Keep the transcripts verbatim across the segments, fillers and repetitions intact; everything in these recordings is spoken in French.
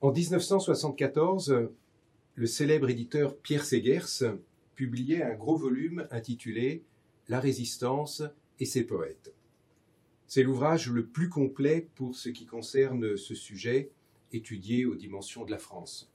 En dix-neuf cent soixante-quatorze, le célèbre éditeur Pierre Segers publiait un gros volume intitulé « La Résistance et ses poètes ». C'est l'ouvrage le plus complet pour ce qui concerne ce sujet étudié aux dimensions de la France.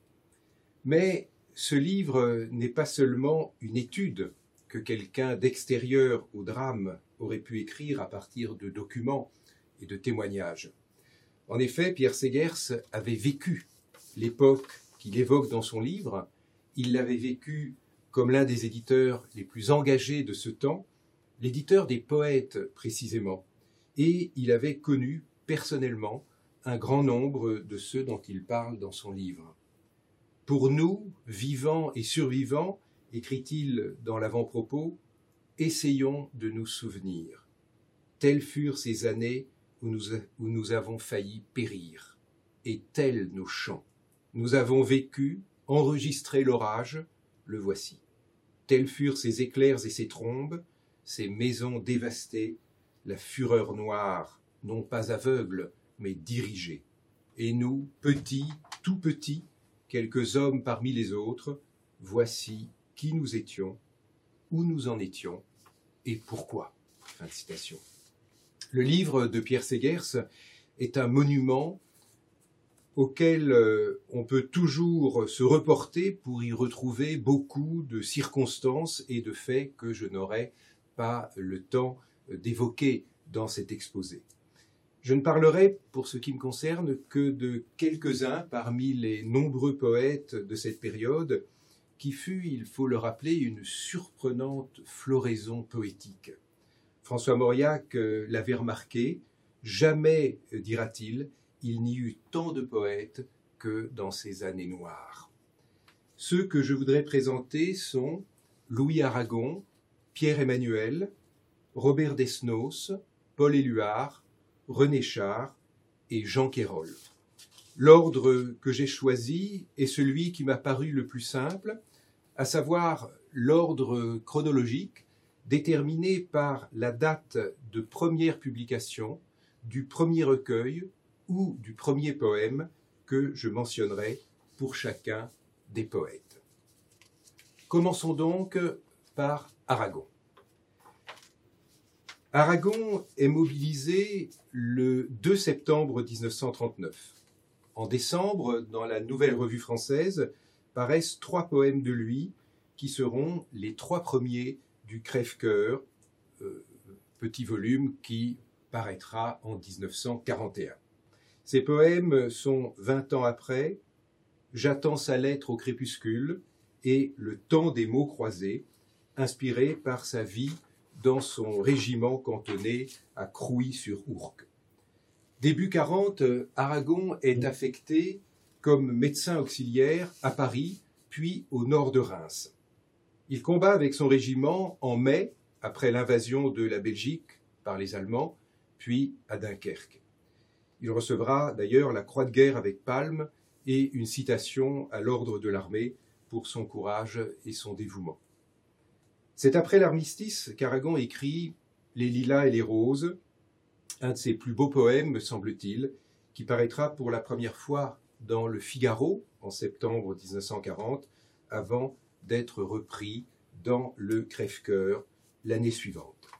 Mais ce livre n'est pas seulement une étude que quelqu'un d'extérieur au drame aurait pu écrire à partir de documents et de témoignages. En effet, Pierre Segers avait vécu l'époque qu'il évoque dans son livre. Il l'avait vécu comme l'un des éditeurs les plus engagés de ce temps, l'éditeur des poètes précisément, et il avait connu personnellement un grand nombre de ceux dont il parle dans son livre. Pour nous, vivants et survivants, écrit-il dans l'avant-propos, essayons de nous souvenir. Telles furent ces années où nous, où nous avons failli périr, et tels nos chants. Nous avons vécu, enregistré l'orage, le voici. Tels furent ces éclairs et ces trombes, ces maisons dévastées, la fureur noire, non pas aveugle, mais dirigée. Et nous, petits, tout petits, quelques hommes parmi les autres, voici qui nous étions, où nous en étions, et pourquoi. Fin de citation. Le livre de Pierre Segers est un monument auquel on peut toujours se reporter pour y retrouver beaucoup de circonstances et de faits que je n'aurai pas le temps d'évoquer dans cet exposé. Je ne parlerai, pour ce qui me concerne, que de quelques-uns parmi les nombreux poètes de cette période qui fut, il faut le rappeler, une surprenante floraison poétique. François Mauriac l'avait remarqué, jamais, dira-t-il, il n'y eut tant de poètes que dans ces années noires. Ceux que je voudrais présenter sont Louis Aragon, Pierre Emmanuel, Robert Desnos, Paul Éluard, René Char et Jean Quérol. L'ordre que j'ai choisi est celui qui m'a paru le plus simple, à savoir l'ordre chronologique déterminé par la date de première publication du premier recueil ou du premier poème que je mentionnerai pour chacun des poètes. Commençons donc par Aragon. Aragon est mobilisé le deux septembre mille neuf cent trente-neuf. En décembre, dans la Nouvelle Revue française, paraissent trois poèmes de lui qui seront les trois premiers du Crève-cœur, euh, petit volume qui paraîtra en mille neuf cent quarante et un. Ces poèmes sont Vingt ans après, J'attends sa lettre au crépuscule et Le temps des mots croisés, inspirés par sa vie dans son régiment cantonné à Crouy-sur-Ourcq. Début quarante, Aragon est affecté comme médecin auxiliaire à Paris, puis au nord de Reims. Il combat avec son régiment en mai, après l'invasion de la Belgique par les Allemands, puis à Dunkerque. Il recevra d'ailleurs la Croix de guerre avec palme et une citation à l'ordre de l'armée pour son courage et son dévouement. C'est après l'armistice qu'Aragon écrit « Les lilas et les roses », un de ses plus beaux poèmes, me semble-t-il, qui paraîtra pour la première fois dans le Figaro en septembre mille neuf cent quarante, avant d'être repris dans le Crève-cœur l'année suivante.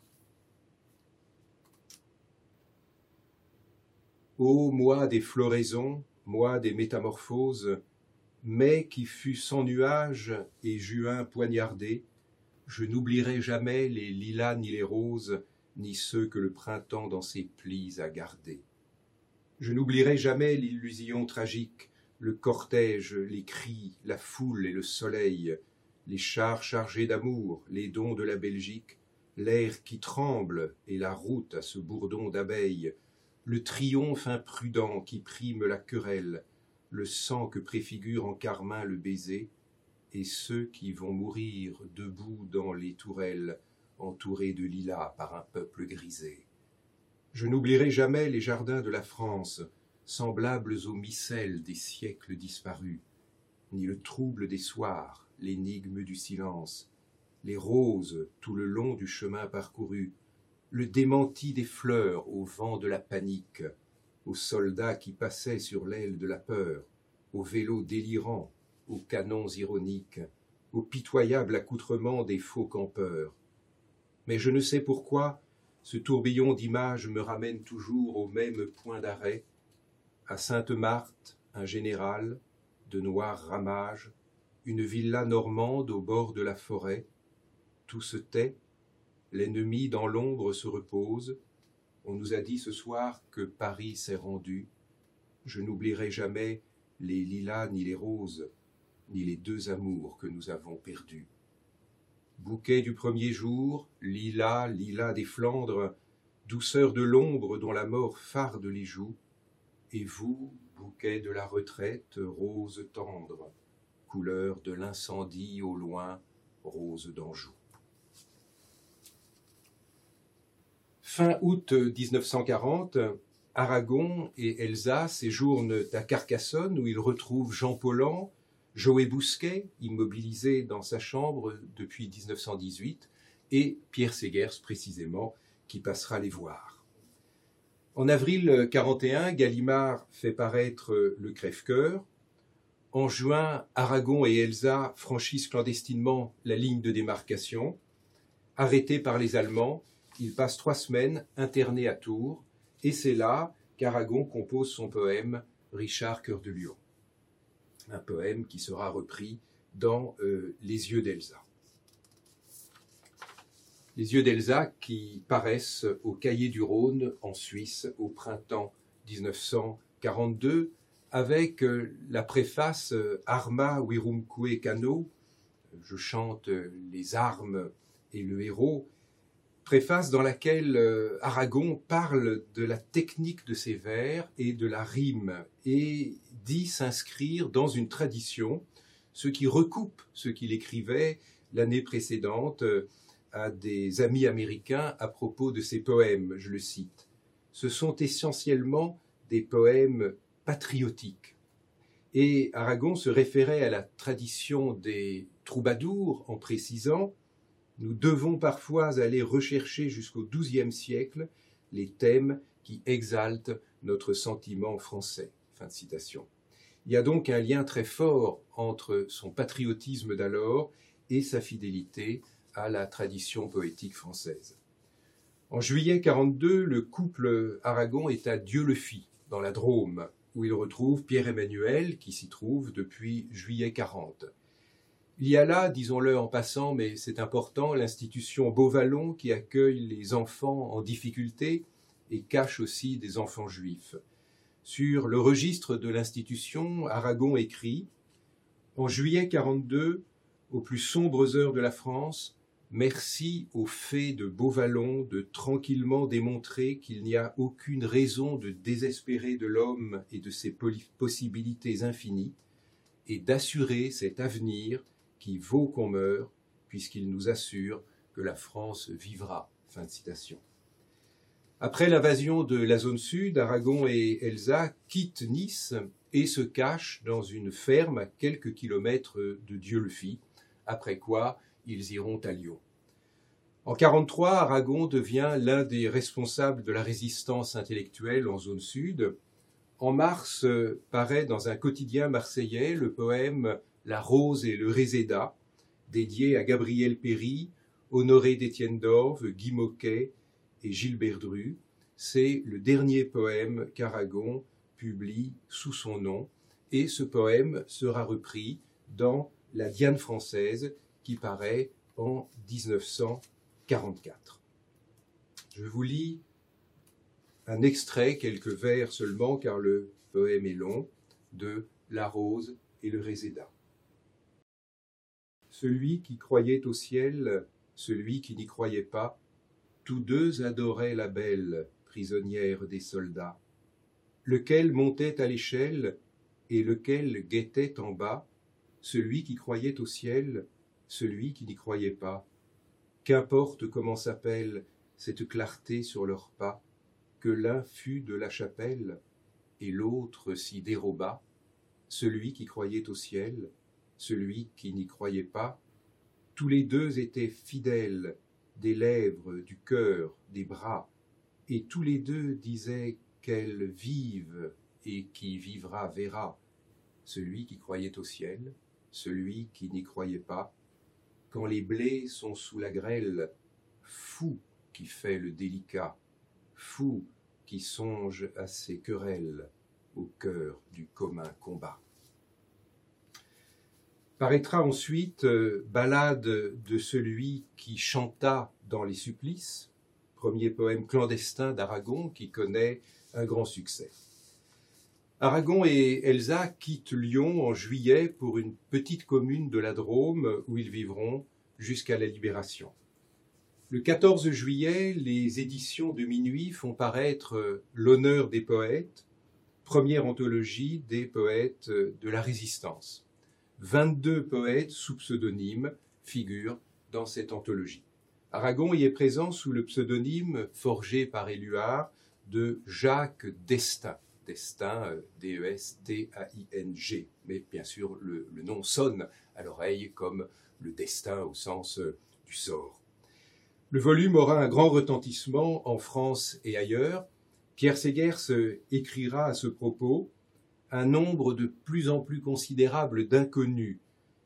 Ô moi des floraisons, moi des métamorphoses, mai qui fut sans nuages et juin poignardé, je n'oublierai jamais les lilas ni les roses, ni ceux que le printemps dans ses plis a gardés. Je n'oublierai jamais l'illusion tragique, le cortège, les cris, la foule et le soleil, les chars chargés d'amour, les dons de la Belgique, l'air qui tremble et la route à ce bourdon d'abeilles, le triomphe imprudent qui prime la querelle, le sang que préfigure en carmin le baiser, et ceux qui vont mourir debout dans les tourelles, entourés de lilas par un peuple grisé. Je n'oublierai jamais les jardins de la France, semblables aux micelles des siècles disparus, ni le trouble des soirs, l'énigme du silence, les roses tout le long du chemin parcouru, le démenti des fleurs au vent de la panique, aux soldats qui passaient sur l'aile de la peur, aux vélos délirants, aux canons ironiques, au pitoyable accoutrement des faux campeurs. Mais je ne sais pourquoi ce tourbillon d'images me ramène toujours au même point d'arrêt, à Sainte-Marthe, un général, de noirs ramages, une villa normande au bord de la forêt. Tout se tait, l'ennemi dans l'ombre se repose. On nous a dit ce soir que Paris s'est rendu. Je n'oublierai jamais les lilas ni les roses, ni les deux amours que nous avons perdus. Bouquet du premier jour, lilas, lilas des Flandres, douceur de l'ombre dont la mort farde les joues, et vous, bouquet de la retraite, rose tendre, couleur de l'incendie au loin, rose d'Anjou. Fin août mille neuf cent quarante, Aragon et Elsa séjournent à Carcassonne où ils retrouvent Jean Paulhan, Joé Bousquet, immobilisé dans sa chambre depuis mille neuf cent dix-huit, et Pierre Ségers précisément, qui passera les voir. En avril mille neuf cent quarante et un, Gallimard fait paraître Le Crève-cœur. En juin, Aragon et Elsa franchissent clandestinement la ligne de démarcation. Arrêtés par les Allemands, ils passent trois semaines internés à Tours, et c'est là qu'Aragon compose son poème « Richard Cœur de Lion », un poème qui sera repris dans euh, Les yeux d'Elsa. Les yeux d'Elsa qui paraissent au Cahier du Rhône en Suisse au printemps mille neuf cent quarante-deux avec euh, la préface euh, Arma virumque cano, je chante euh, les armes et le héros, préface dans laquelle euh, Aragon parle de la technique de ses vers et de la rime et dit s'inscrire dans une tradition, ce qui recoupe ce qu'il écrivait l'année précédente euh, à des amis américains à propos de ses poèmes, je le cite. Ce sont essentiellement des poèmes patriotiques. Et Aragon se référait à la tradition des troubadours en précisant « Nous devons parfois aller rechercher jusqu'au douzième siècle les thèmes qui exaltent notre sentiment français. » Fin de citation. Il y a donc un lien très fort entre son patriotisme d'alors et sa fidélité à la tradition poétique française. En juillet mille neuf cent quarante-deux, le couple Aragon est à Dieu-le-Fit, dans la Drôme, où il retrouve Pierre-Emmanuel, qui s'y trouve depuis juillet mille neuf cent quarante. Il y a là, disons-le en passant, mais c'est important, l'institution Beauvallon qui accueille les enfants en difficulté et cache aussi des enfants juifs. Sur le registre de l'institution, Aragon écrit « En juillet mille neuf cent quarante-deux, aux plus sombres heures de la France, merci aux fées de Beauvallon de tranquillement démontrer qu'il n'y a aucune raison de désespérer de l'homme et de ses possibilités infinies, et d'assurer cet avenir qui vaut qu'on meure, puisqu'il nous assure que la France vivra. » Fin de citation. Après l'invasion de la zone sud, Aragon et Elsa quittent Nice et se cachent dans une ferme à quelques kilomètres de Dieu-le-Fit, après quoi ils iront à Lyon. En mille neuf cent quarante-trois, Aragon devient l'un des responsables de la résistance intellectuelle en zone sud. En mars, paraît dans un quotidien marseillais le poème « La rose et le réséda », dédié à Gabriel Péry, Honoré d'Étienne d'Orve, Guy Moquet et Gilbert Dru. C'est le dernier poème qu'Aragon publie sous son nom, et ce poème sera repris dans La Diane française, qui paraît en mille neuf cent quarante-quatre. Je vous lis un extrait, quelques vers seulement, car le poème est long, de La rose et le réséda. Celui qui croyait au ciel, celui qui n'y croyait pas, tous deux adoraient la belle, prisonnière des soldats, lequel montait à l'échelle et lequel guettait en bas, celui qui croyait au ciel, celui qui n'y croyait pas. Qu'importe comment s'appelle cette clarté sur leurs pas, que l'un fût de la chapelle et l'autre s'y déroba, celui qui croyait au ciel, celui qui n'y croyait pas, tous les deux étaient fidèles, des lèvres, du cœur, des bras, et tous les deux disaient qu'elle vive et qui vivra verra, celui qui croyait au ciel, celui qui n'y croyait pas. Quand les blés sont sous la grêle, fou qui fait le délicat, fou qui songe à ses querelles au cœur du commun combat. Paraîtra ensuite euh, Ballade de celui qui chanta dans les supplices, premier poème clandestin d'Aragon qui connaît un grand succès. Aragon et Elsa quittent Lyon en juillet pour une petite commune de la Drôme où ils vivront jusqu'à la Libération. Le quatorze juillet, les éditions de Minuit font paraître L'honneur des poètes, première anthologie des poètes de la Résistance. vingt-deux poètes sous pseudonyme figurent dans cette anthologie. Aragon y est présent sous le pseudonyme forgé par Éluard de Jacques Destin. Destin, D E S T A I N G. Mais bien sûr, le, le nom sonne à l'oreille comme le destin au sens du sort. Le volume aura un grand retentissement en France et ailleurs. Pierre Segers écrira à ce propos « Un nombre de plus en plus considérable d'inconnus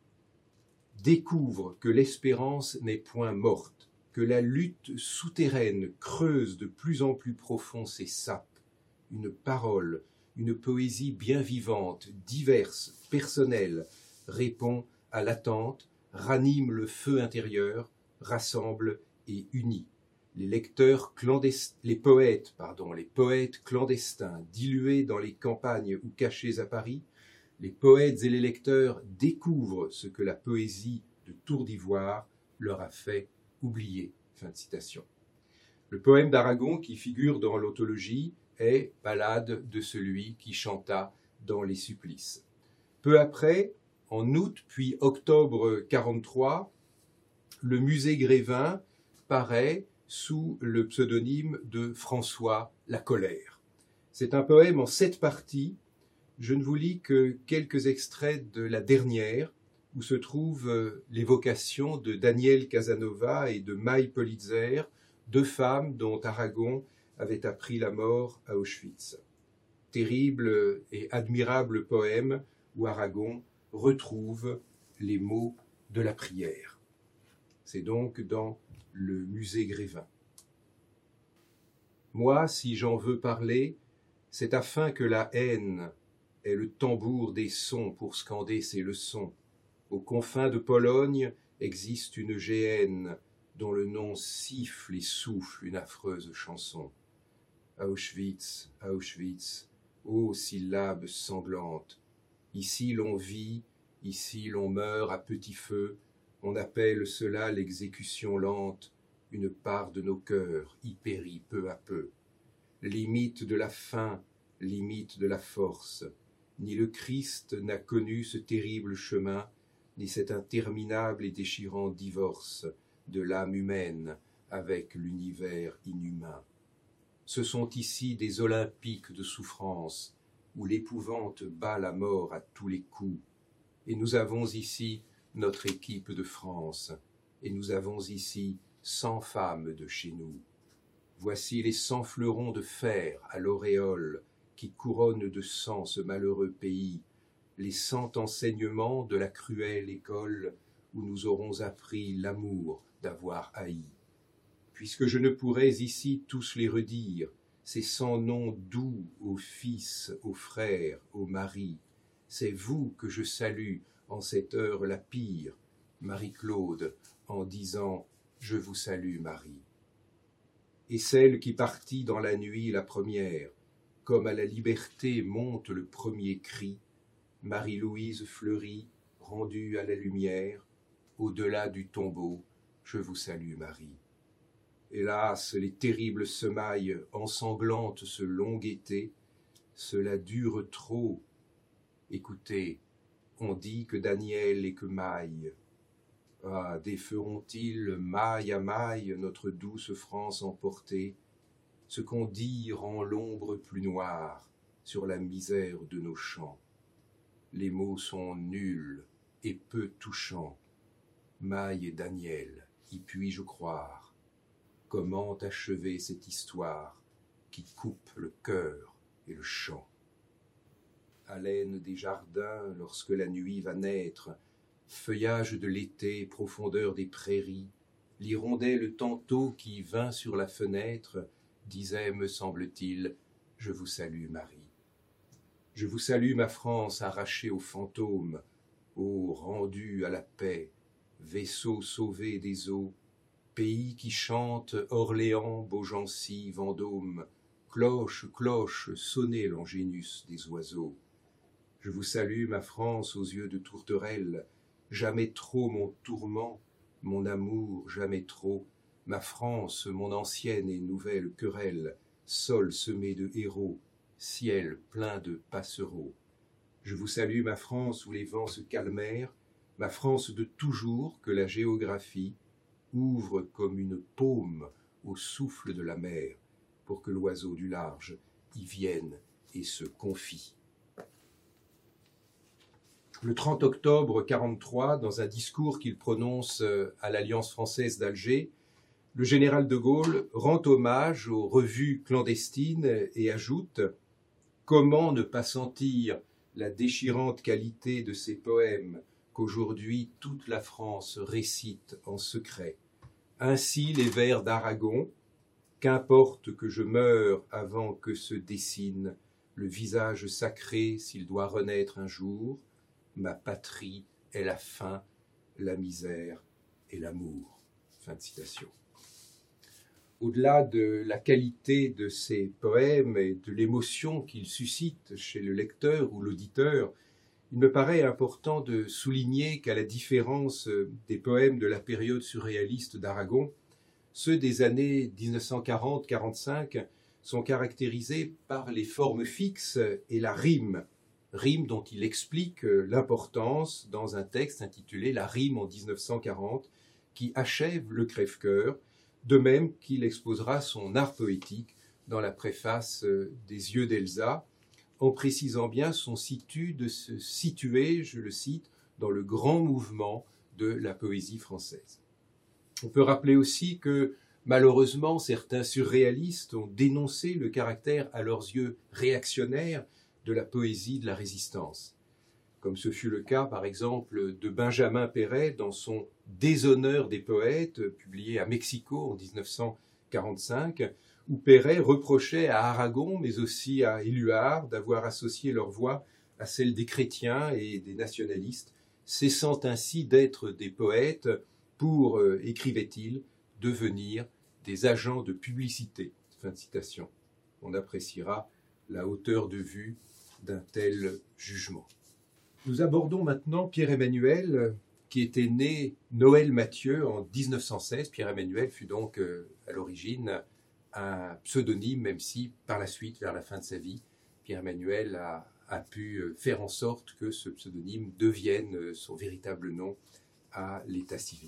découvrent que l'espérance n'est point morte, que la lutte souterraine creuse de plus en plus profond ses sapes. Une parole, une poésie bien vivante, diverse, personnelle, répond à l'attente, ranime le feu intérieur, rassemble et unit. Les lecteurs clandestins, les poètes, pardon, les poètes clandestins, dilués dans les campagnes ou cachés à Paris, les poètes et les lecteurs découvrent ce que la poésie de Tour d'Ivoire leur a fait oublier. » Fin de citation. Le poème d'Aragon qui figure dans l'anthologie est Ballade de celui qui chanta dans les supplices. Peu après, en août puis octobre quarante-trois, le musée Grévin paraît sous le pseudonyme de François La Colère. C'est un poème en sept parties. Je ne vous lis que quelques extraits de la dernière, où se trouve l'évocation de Daniel Casanova et de Maï Politzer, deux femmes dont Aragon avait appris la mort à Auschwitz. Terrible et admirable poème où Aragon retrouve les mots de la prière. C'est donc dans le musée Grévin. Moi, si j'en veux parler, c'est afin que la haine ait le tambour des sons pour scander ses leçons. Aux confins de Pologne existe une géhenne dont le nom siffle et souffle une affreuse chanson. Auschwitz, Auschwitz, ô syllabes sanglantes, ici l'on vit, ici l'on meurt à petit feu, on appelle cela l'exécution lente, une part de nos cœurs y périt peu à peu. Limite de la faim, limite de la force, ni le Christ n'a connu ce terrible chemin, ni cet interminable et déchirant divorce de l'âme humaine avec l'univers inhumain. Ce sont ici des olympiques de souffrance, où l'épouvante bat la mort à tous les coups, et nous avons ici notre équipe de France, et nous avons ici cent femmes de chez nous. Voici les cent fleurons de fer à l'auréole qui couronnent de sang ce malheureux pays, les cent enseignements de la cruelle école où nous aurons appris l'amour d'avoir haï. Puisque je ne pourrais ici tous les redire, ces cent noms doux aux fils, aux frères, aux maris, c'est vous que je salue en cette heure la pire, Marie-Claude, en disant « Je vous salue, Marie ». Et celle qui partit dans la nuit la première, comme à la liberté monte le premier cri, Marie-Louise fleurie, rendue à la lumière, au-delà du tombeau, je vous salue, Marie. Hélas, les terribles semailles ensanglantent ce long été, cela dure trop. Écoutez, on dit que Daniel et que Maï, ah, déferont-ils maille à maille notre douce France emportée? Ce qu'on dit rend l'ombre plus noire sur la misère de nos champs. Les mots sont nuls et peu touchants. Maï et Daniel, y puis-je croire? Comment achever cette histoire qui coupe le cœur et le chant? haleine des jardins lorsque la nuit va naître, feuillage de l'été, profondeur des prairies, l'hirondelle tantôt qui vint sur la fenêtre disait, me semble-t-il, je vous salue Marie. Je vous salue ma France arrachée aux fantômes, ô rendue à la paix, vaisseau sauvé des eaux, pays qui chante Orléans, Beaugency, Vendôme, cloche, cloche, sonnez l'angélus des oiseaux. Je vous salue ma France aux yeux de tourterelle, jamais trop mon tourment, mon amour jamais trop, ma France, mon ancienne et nouvelle querelle, sol semé de héros, ciel plein de passereaux. Je vous salue ma France où les vents se calmèrent, ma France de toujours que la géographie ouvre comme une paume au souffle de la mer, pour que l'oiseau du large y vienne et se confie. Le trente octobre quarante-trois, dans un discours qu'il prononce à l'Alliance française d'Alger, le général de Gaulle rend hommage aux revues clandestines et ajoute « Comment ne pas sentir la déchirante qualité de ces poèmes qu'aujourd'hui toute la France récite en secret. Ainsi les vers d'Aragon, qu'importe que je meure avant que se dessine le visage sacré s'il doit renaître un jour, ma patrie est la faim, la misère et l'amour. » Fin de citation. Au-delà de la qualité de ces poèmes et de l'émotion qu'ils suscitent chez le lecteur ou l'auditeur, il me paraît important de souligner qu'à la différence des poèmes de la période surréaliste d'Aragon, ceux des années dix-neuf cent quarante à quarante-cinq sont caractérisés par les formes fixes et la rime, rime dont il explique l'importance dans un texte intitulé « La rime en dix-neuf cent quarante » qui achève le Crève-cœur, de même qu'il exposera son art poétique dans la préface des Yeux d'Elsa, en précisant bien son situ de se situer, je le cite, dans le grand mouvement de la poésie française. On peut rappeler aussi que, malheureusement, certains surréalistes ont dénoncé le caractère, à leurs yeux, réactionnaire de la poésie de la Résistance, comme ce fut le cas, par exemple, de Benjamin Péret dans son « Déshonneur des poètes », publié à Mexico en dix-neuf cent quarante-cinq, où Péret reprochait à Aragon, mais aussi à Éluard, d'avoir associé leur voix à celle des chrétiens et des nationalistes, cessant ainsi d'être des poètes pour, euh, écrivait-il, devenir des agents de publicité. Fin de citation. On appréciera la hauteur de vue d'un tel jugement. Nous abordons maintenant Pierre-Emmanuel, qui était né Noël Mathieu en dix-neuf cent seize. Pierre-Emmanuel fut donc euh, à l'origine un pseudonyme, même si par la suite, vers la fin de sa vie, Pierre-Emmanuel a, a pu faire en sorte que ce pseudonyme devienne son véritable nom à l'état civil.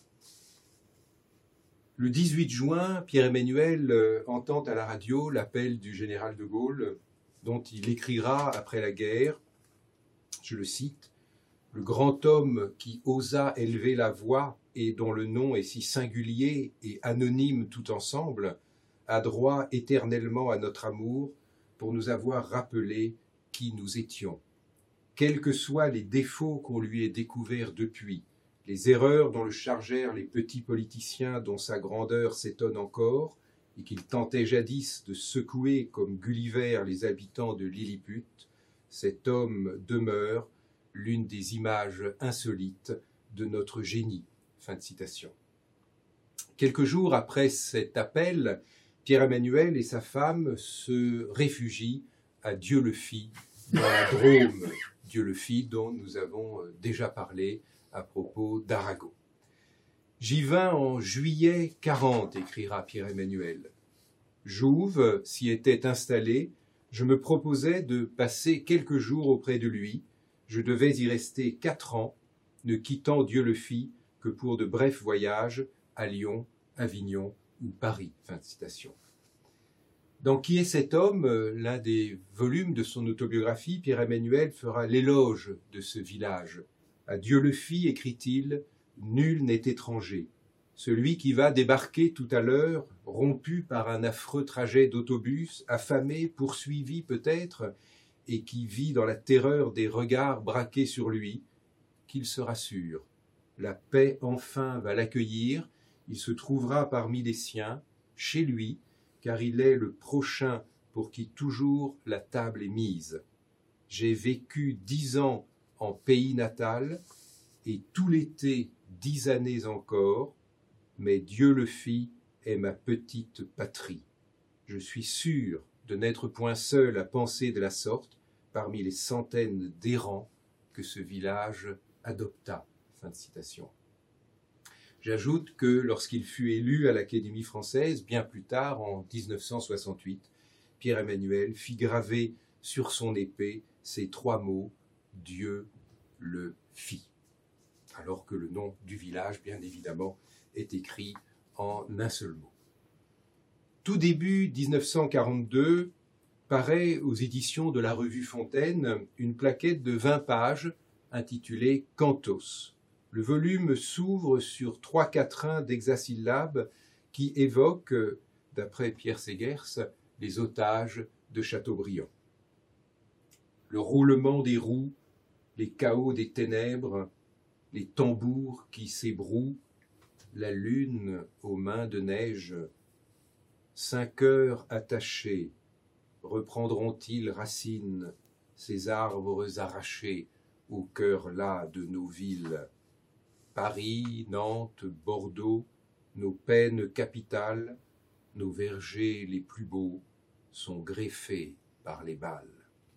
Le dix-huit juin, Pierre-Emmanuel euh, entend à la radio l'appel du général de Gaulle, dont il écrira après la guerre, je le cite, « Le grand homme qui osa élever la voix et dont le nom est si singulier et anonyme tout ensemble, a droit éternellement à notre amour pour nous avoir rappelé qui nous étions. Quels que soient les défauts qu'on lui ait découverts depuis, les erreurs dont le chargèrent les petits politiciens dont sa grandeur s'étonne encore, et qu'il tentait jadis de secouer comme Gulliver les habitants de Lilliput, cet homme demeure l'une des images insolites de notre génie. » Fin de citation. Quelques jours après cet appel, Pierre-Emmanuel et sa femme se réfugient à Dieu-le-Fit, dans la Drôme, Dieu-le-Fit dont nous avons déjà parlé à propos d'Aragon. « J'y vins en juillet quarante, écrira Pierre-Emmanuel. Jouve s'y était installé, je me proposais de passer quelques jours auprès de lui. Je devais y rester quatre ans, ne quittant Dieu-le-Fit que pour de brefs voyages à Lyon, Avignon ou Paris. » Fin de citation. Dans Qui est cet homme, l'un des volumes de son autobiographie, Pierre-Emmanuel fera l'éloge de ce village. À Dieu-le-Fit, écrit-il, nul n'est étranger. Celui qui va débarquer tout à l'heure, rompu par un affreux trajet d'autobus, affamé, poursuivi peut-être, et qui vit dans la terreur des regards braqués sur lui, qu'il se rassure. La paix enfin va l'accueillir, il se trouvera parmi les siens, chez lui, car il est le prochain pour qui toujours la table est mise. J'ai vécu dix ans en pays natal, et tout l'été dix années encore, mais Dieu le fit est ma petite patrie. Je suis sûr de n'être point seul à penser de la sorte parmi les centaines d'errants que ce village adopta. Fin de citation. J'ajoute que lorsqu'il fut élu à l'Académie française, bien plus tard, en dix-neuf cent soixante-huit, Pierre-Emmanuel fit graver sur son épée ces trois mots « Dieu le fit », alors que le nom du village, bien évidemment, est écrit en un seul mot. Tout début dix-neuf cent quarante-deux, paraît aux éditions de la revue Fontaine une plaquette de vingt pages intitulée « Cantos ». Le volume s'ouvre sur trois quatrains d'hexasyllabes qui évoquent, d'après Pierre Segers, les otages de Chateaubriand. Le roulement des roues, les chaos des ténèbres, les tambours qui s'ébrouent, la lune aux mains de neige, cinq heures attachées, reprendront-ils racine, ces arbres arrachés au cœur las de nos villes? Paris, Nantes, Bordeaux, nos peines capitales, nos vergers les plus beaux sont greffés par les balles.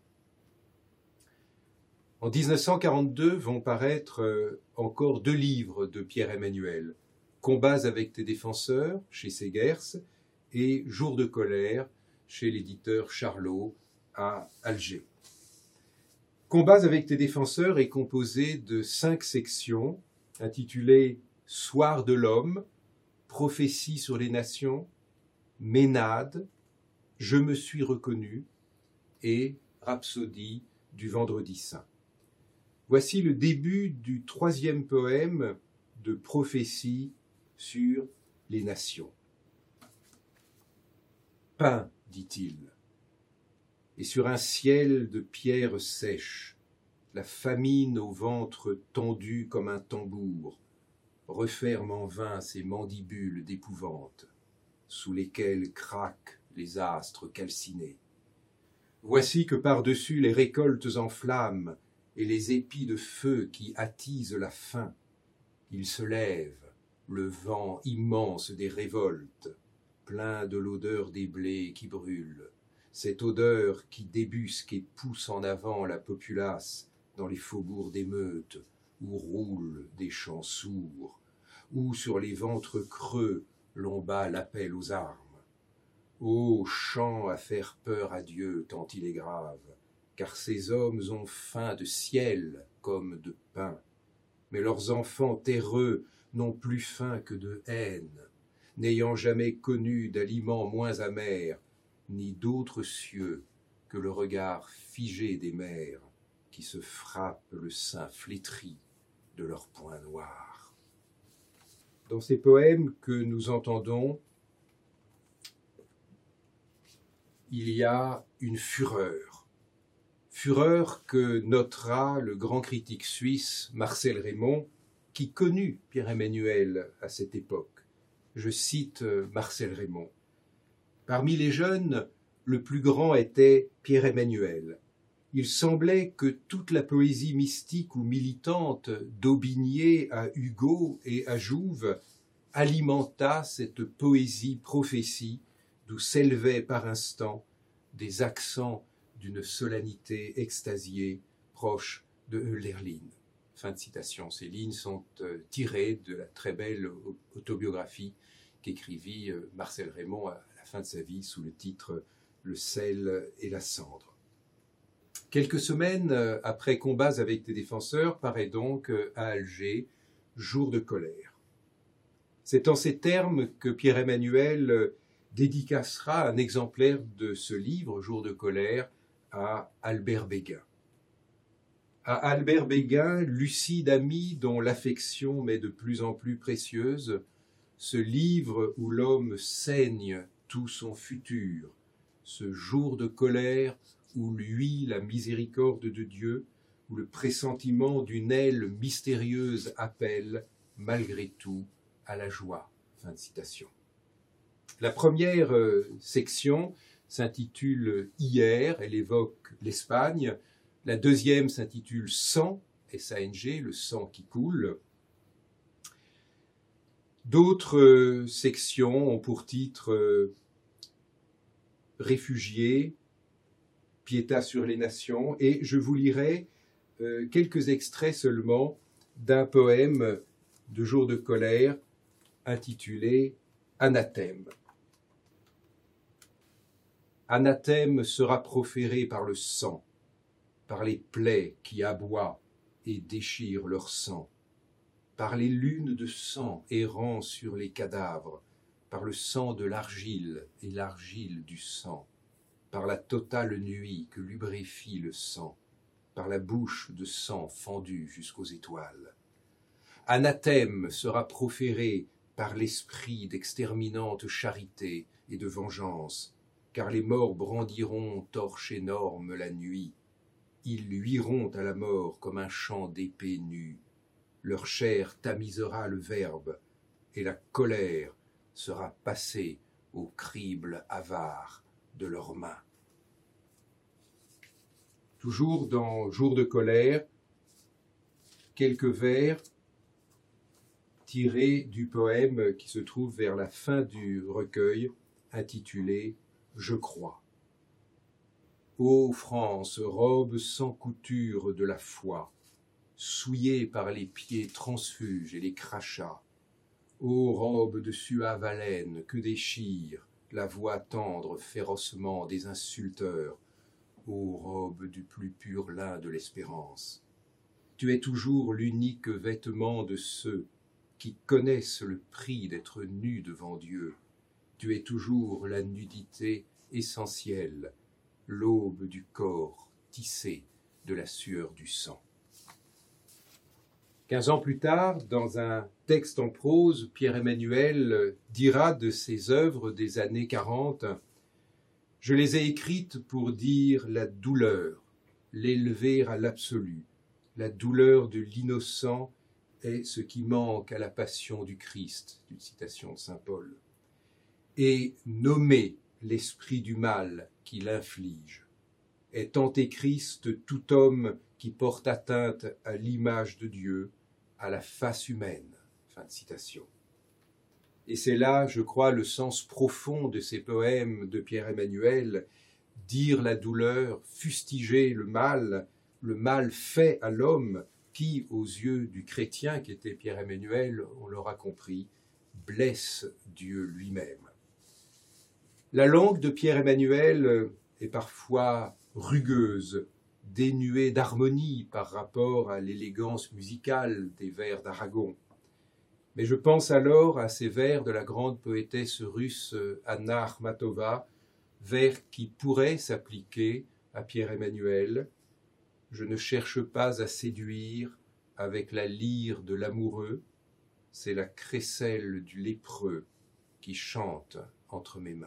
En dix-neuf cent quarante-deux vont paraître encore deux livres de Pierre-Emmanuel, Combats avec tes défenseurs, chez Segers, et Jours de colère, chez l'éditeur Charlot, à Alger. Combats avec tes défenseurs est composé de cinq sections, intitulées Soir de l'homme, Prophétie sur les nations, Ménade, Je me suis reconnu et Rhapsodie du Vendredi saint. Voici le début du troisième poème de prophétie sur les nations. Pain, dit-il, et sur un ciel de pierres sèches, la famine au ventre tendu comme un tambour, referme en vain ses mandibules d'épouvante, sous lesquelles craquent les astres calcinés. Voici que par-dessus les récoltes en flammes et les épis de feu qui attisent la faim, il se lève, le vent immense des révoltes, plein de l'odeur des blés qui brûlent, cette odeur qui débusque et pousse en avant la populace dans les faubourgs d'émeutes, où roulent des chants sourds, où sur les ventres creux l'on bat l'appel aux armes. Ô chant à faire peur à Dieu tant il est grave, car ces hommes ont faim de ciel comme de pain, mais leurs enfants terreux n'ont plus faim que de haine, n'ayant jamais connu d'aliments moins amers, ni d'autres cieux que le regard figé des mères qui se frappent le sein flétri de leurs poings noirs. Dans ces poèmes que nous entendons, il y a une fureur, fureur que notera le grand critique suisse Marcel Raymond, qui connut Pierre-Emmanuel à cette époque. Je cite Marcel Raymond. Parmi les jeunes, le plus grand était Pierre-Emmanuel. Il semblait que toute la poésie mystique ou militante d'Aubigné à Hugo et à Jouve alimenta cette poésie-prophétie d'où s'élevaient par instants des accents d'une solennité extasiée proche de Hölderlin. Fin de citation. Ces lignes sont tirées de la très belle autobiographie qu'écrivit Marcel Raymond à la fin de sa vie sous le titre « Le sel et la cendre ». Quelques semaines après Combats avec tes défenseurs paraît donc à Alger « Jours de colère ». C'est en ces termes que Pierre-Emmanuel dédicacera un exemplaire de ce livre, Jours de colère, à Albert Béguin. À Albert Béguin, lucide ami dont l'affection m'est de plus en plus précieuse, ce livre où l'homme saigne tout son futur, ce jour de colère où luit la miséricorde de Dieu, où le pressentiment d'une aile mystérieuse appelle, malgré tout, à la joie. Fin de citation. La première euh, section s'intitule « Hier », elle évoque l'Espagne. La deuxième s'intitule « Sang », S A N G, le sang qui coule. D'autres euh, sections ont pour titre euh, « Réfugiés », « Pietà sur les nations », et je vous lirai euh, quelques extraits seulement d'un poème de Jour de colère intitulé « Anathème ». Anathème sera proféré par le sang, par les plaies qui aboient et déchirent leur sang, par les lunes de sang errant sur les cadavres, par le sang de l'argile et l'argile du sang, par la totale nuit que lubrifie le sang, par la bouche de sang fendue jusqu'aux étoiles. Anathème sera proféré par l'esprit d'exterminante charité et de vengeance, car les morts brandiront torche énorme la nuit. Ils luiront à la mort comme un champ d'épée nue. Leur chair tamisera le verbe, et la colère sera passée au crible avare de leurs mains. Toujours dans Jour de colère, quelques vers tirés du poème qui se trouve vers la fin du recueil, intitulé « Je crois ». Ô France, robe sans couture de la foi, souillée par les pieds transfuges et les crachats, ô robe de suave haleine que déchire la voix tendre férocement des insulteurs, ô robe du plus pur lin de l'espérance. Tu es toujours l'unique vêtement de ceux qui connaissent le prix d'être nus devant Dieu. Tu es toujours la nudité essentielle, l'aube du corps tissé de la sueur du sang. Quinze ans plus tard, dans un texte en prose, Pierre-Emmanuel dira de ses œuvres des années quarante « Je les ai écrites pour dire la douleur, l'élever à l'absolu. La douleur de l'innocent est ce qui manque à la passion du Christ », une citation de saint Paul, et nommer l'esprit du mal qui l'inflige. Est antéchrist tout homme qui porte atteinte à l'image de Dieu, à la face humaine. Fin de citation. Et c'est là, je crois, le sens profond de ces poèmes de Pierre-Emmanuel, dire la douleur, fustiger le mal, le mal fait à l'homme, qui, aux yeux du chrétien qui était Pierre-Emmanuel, on l'aura compris, blesse Dieu lui-même. La langue de Pierre-Emmanuel est parfois rugueuse, dénuée d'harmonie par rapport à l'élégance musicale des vers d'Aragon. Mais je pense alors à ces vers de la grande poétesse russe Anna Akhmatova, vers qui pourraient s'appliquer à Pierre-Emmanuel. Je ne cherche pas à séduire avec la lyre de l'amoureux, c'est la crécelle du lépreux qui chante entre mes mains.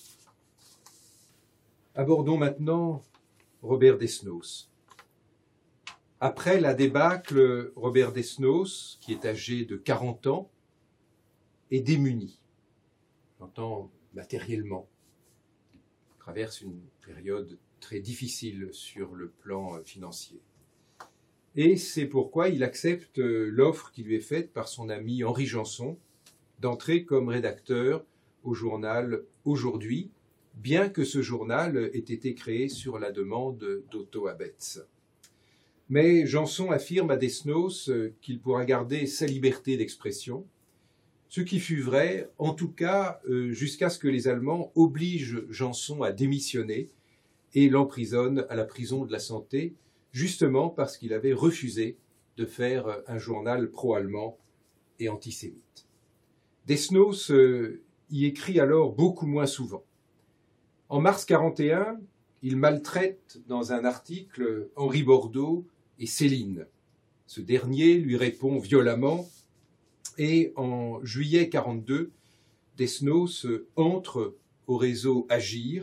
Abordons maintenant Robert Desnos. Après la débâcle, Robert Desnos, qui est âgé de quarante ans, est démuni, j'entends matériellement. Il traverse une période très difficile sur le plan financier. Et c'est pourquoi il accepte l'offre qui lui est faite par son ami Henri Janson d'entrer comme rédacteur au journal Aujourd'hui, bien que ce journal ait été créé sur la demande d'Otto Abetz. Mais Janson affirme à Desnos qu'il pourra garder sa liberté d'expression, ce qui fut vrai, en tout cas jusqu'à ce que les Allemands obligent Janson à démissionner et l'emprisonnent à la prison de la Santé, justement parce qu'il avait refusé de faire un journal pro-allemand et antisémite. Desnos y écrit alors beaucoup moins souvent. En mars quarante et un, il maltraite dans un article Henri Bordeaux et Céline. Ce dernier lui répond violemment et en juillet quarante-deux, Desnos entre au réseau Agir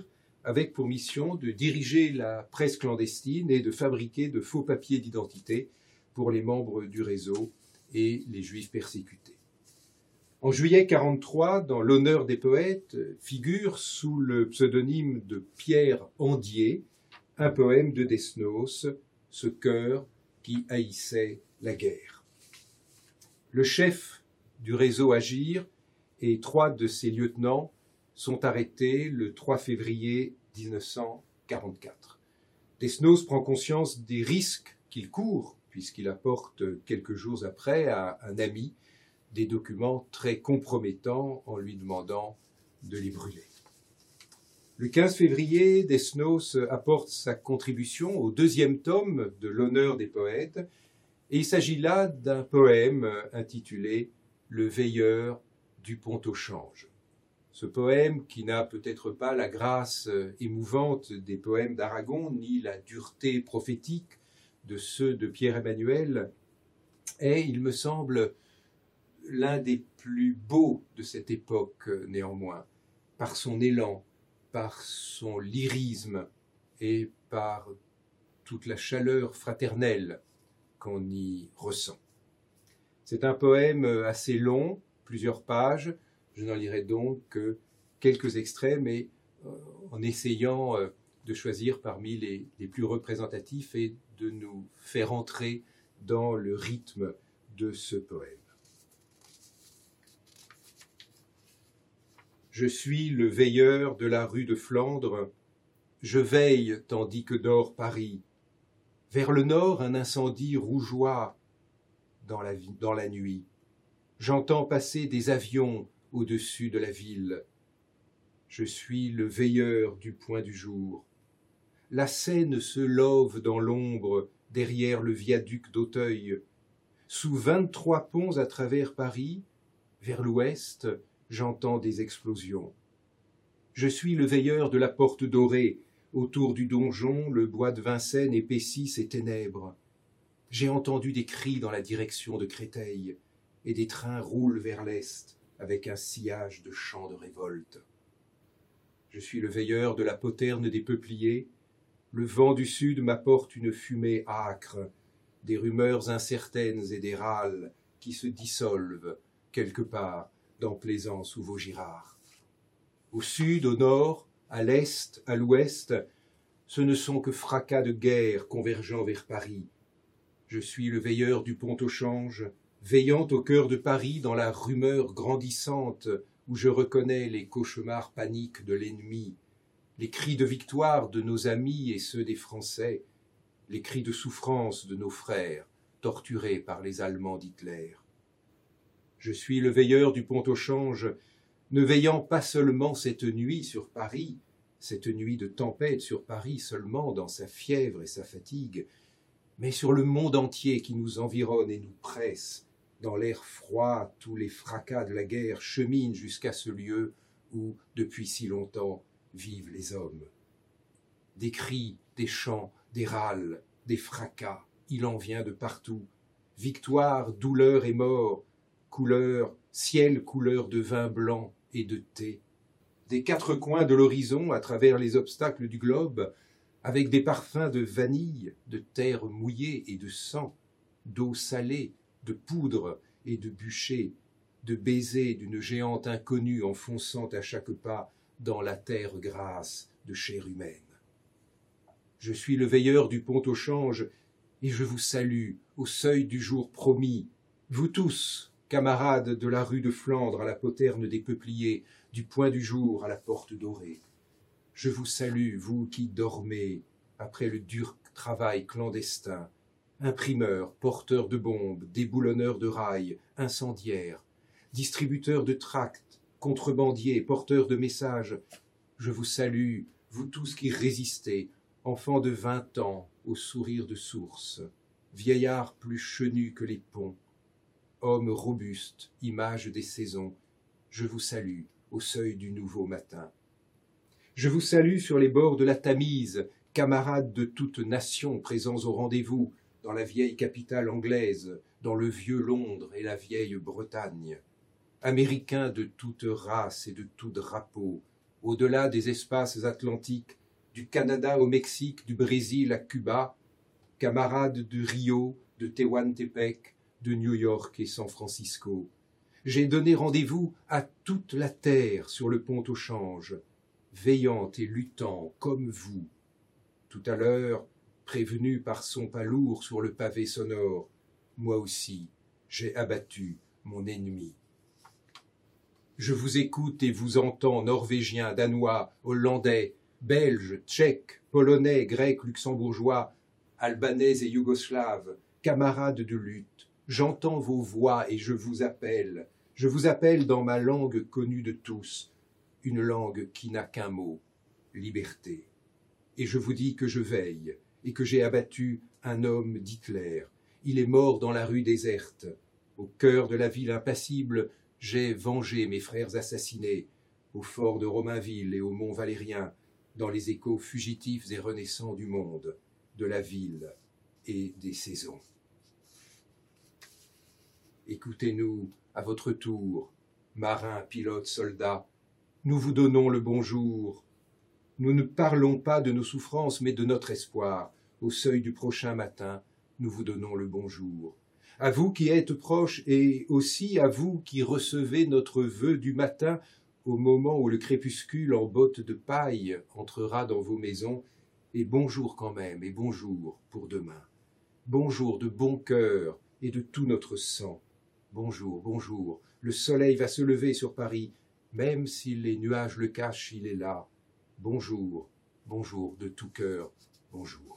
avec pour mission de diriger la presse clandestine et de fabriquer de faux papiers d'identité pour les membres du réseau et les juifs persécutés. En juillet mille neuf cent quarante-trois, dans l'honneur des poètes, figure sous le pseudonyme de Pierre Andier un poème de Desnos, ce cœur qui haïssait la guerre. Le chef du réseau Agir et trois de ses lieutenants sont arrêtés le trois février mille neuf cent quarante-quatre. Desnos prend conscience des risques qu'il court, puisqu'il apporte quelques jours après à un ami des documents très compromettants en lui demandant de les brûler. Le quinze février, Desnos apporte sa contribution au deuxième tome de l'honneur des poètes, et il s'agit là d'un poème intitulé « Le veilleur du Pont-au-Change ». Ce poème, qui n'a peut-être pas la grâce émouvante des poèmes d'Aragon, ni la dureté prophétique de ceux de Pierre-Emmanuel, est, il me semble, l'un des plus beaux de cette époque néanmoins, par son élan, par son lyrisme et par toute la chaleur fraternelle qu'on y ressent. C'est un poème assez long, plusieurs pages. Je n'en lirai donc que quelques extraits, mais en essayant de choisir parmi les, les plus représentatifs et de nous faire entrer dans le rythme de ce poème. Je suis le veilleur de la rue de Flandre, je veille tandis que dort Paris. Vers le nord, un incendie rougeoie dans la, dans la nuit. J'entends passer des avions au-dessus de la ville. Je suis le veilleur du point du jour. La Seine se love dans l'ombre derrière le viaduc d'Auteuil. Sous vingt-trois ponts à travers Paris, vers l'ouest, j'entends des explosions. Je suis le veilleur de la porte dorée. Autour du donjon, le bois de Vincennes épaissit ses ténèbres. J'ai entendu des cris dans la direction de Créteil, et des trains roulent vers l'est avec un sillage de chants de révolte. Je suis le veilleur de la poterne des peupliers. Le vent du sud m'apporte une fumée âcre, des rumeurs incertaines et des râles qui se dissolvent quelque part dans Plaisance ou Vaugirard. Au sud, au nord, à l'est, à l'ouest, ce ne sont que fracas de guerre convergeant vers Paris. Je suis le veilleur du Pont-au-Change, veillant au cœur de Paris dans la rumeur grandissante où je reconnais les cauchemars paniques de l'ennemi, les cris de victoire de nos amis et ceux des Français, les cris de souffrance de nos frères torturés par les Allemands d'Hitler. Je suis le veilleur du Pont-au-Change, ne veillant pas seulement cette nuit sur Paris, cette nuit de tempête sur Paris seulement dans sa fièvre et sa fatigue, mais sur le monde entier qui nous environne et nous presse. Dans l'air froid, tous les fracas de la guerre cheminent jusqu'à ce lieu où, depuis si longtemps, vivent les hommes. Des cris, des chants, des râles, des fracas, il en vient de partout. Victoire, douleur et mort, couleur, ciel couleur de vin blanc et de thé. Des quatre coins de l'horizon, à travers les obstacles du globe, avec des parfums de vanille, de terre mouillée et de sang, d'eau salée, de poudre et de bûcher, de baisers d'une géante inconnue enfonçant à chaque pas dans la terre grasse de chair humaine. Je suis le veilleur du Pont-au-Change et je vous salue au seuil du jour promis, vous tous, camarades de la rue de Flandre à la poterne des peupliers, du point du jour à la porte dorée. Je vous salue, vous qui dormez après le dur travail clandestin, imprimeurs, porteurs de bombes, déboulonneurs de rails, incendiaires, distributeurs de tracts, contrebandiers, porteurs de messages. Je vous salue, vous tous qui résistez, enfants de vingt ans au sourire de source, vieillards plus chenus que les ponts, hommes robustes, images des saisons, je vous salue au seuil du nouveau matin. Je vous salue sur les bords de la Tamise, camarades de toute nation présents au rendez-vous, dans la vieille capitale anglaise, dans le vieux Londres et la vieille Bretagne. Américains de toute race et de tout drapeau, au-delà des espaces atlantiques, du Canada au Mexique, du Brésil à Cuba, camarades de Rio, de Tehuantepec, de New York et San Francisco. J'ai donné rendez-vous à toute la terre sur le pont au change, veillant et luttant comme vous. Tout à l'heure, prévenu par son pas lourd sur le pavé sonore, moi aussi, j'ai abattu mon ennemi. Je vous écoute et vous entends, Norvégiens, Danois, Hollandais, Belges, Tchèques, Polonais, Grecs, Luxembourgeois, Albanais et Yougoslaves, camarades de lutte. J'entends vos voix et je vous appelle. Je vous appelle dans ma langue connue de tous, une langue qui n'a qu'un mot, liberté. Et je vous dis que je veille et que j'ai abattu un homme d'Hitler. Il est mort dans la rue déserte. Au cœur de la ville impassible, j'ai vengé mes frères assassinés, au fort de Romainville et au mont Valérien, dans les échos fugitifs et renaissants du monde, de la ville et des saisons. Écoutez-nous à votre tour, marins, pilotes, soldats, nous vous donnons le bonjour. Nous ne parlons pas de nos souffrances, mais de notre espoir. Au seuil du prochain matin, nous vous donnons le bonjour. À vous qui êtes proches et aussi à vous qui recevez notre vœu du matin au moment où le crépuscule en bottes de paille entrera dans vos maisons, et bonjour quand même, et bonjour pour demain. Bonjour de bon cœur et de tout notre sang. Bonjour, bonjour, le soleil va se lever sur Paris, même si les nuages le cachent, il est là. Bonjour, bonjour de tout cœur, bonjour.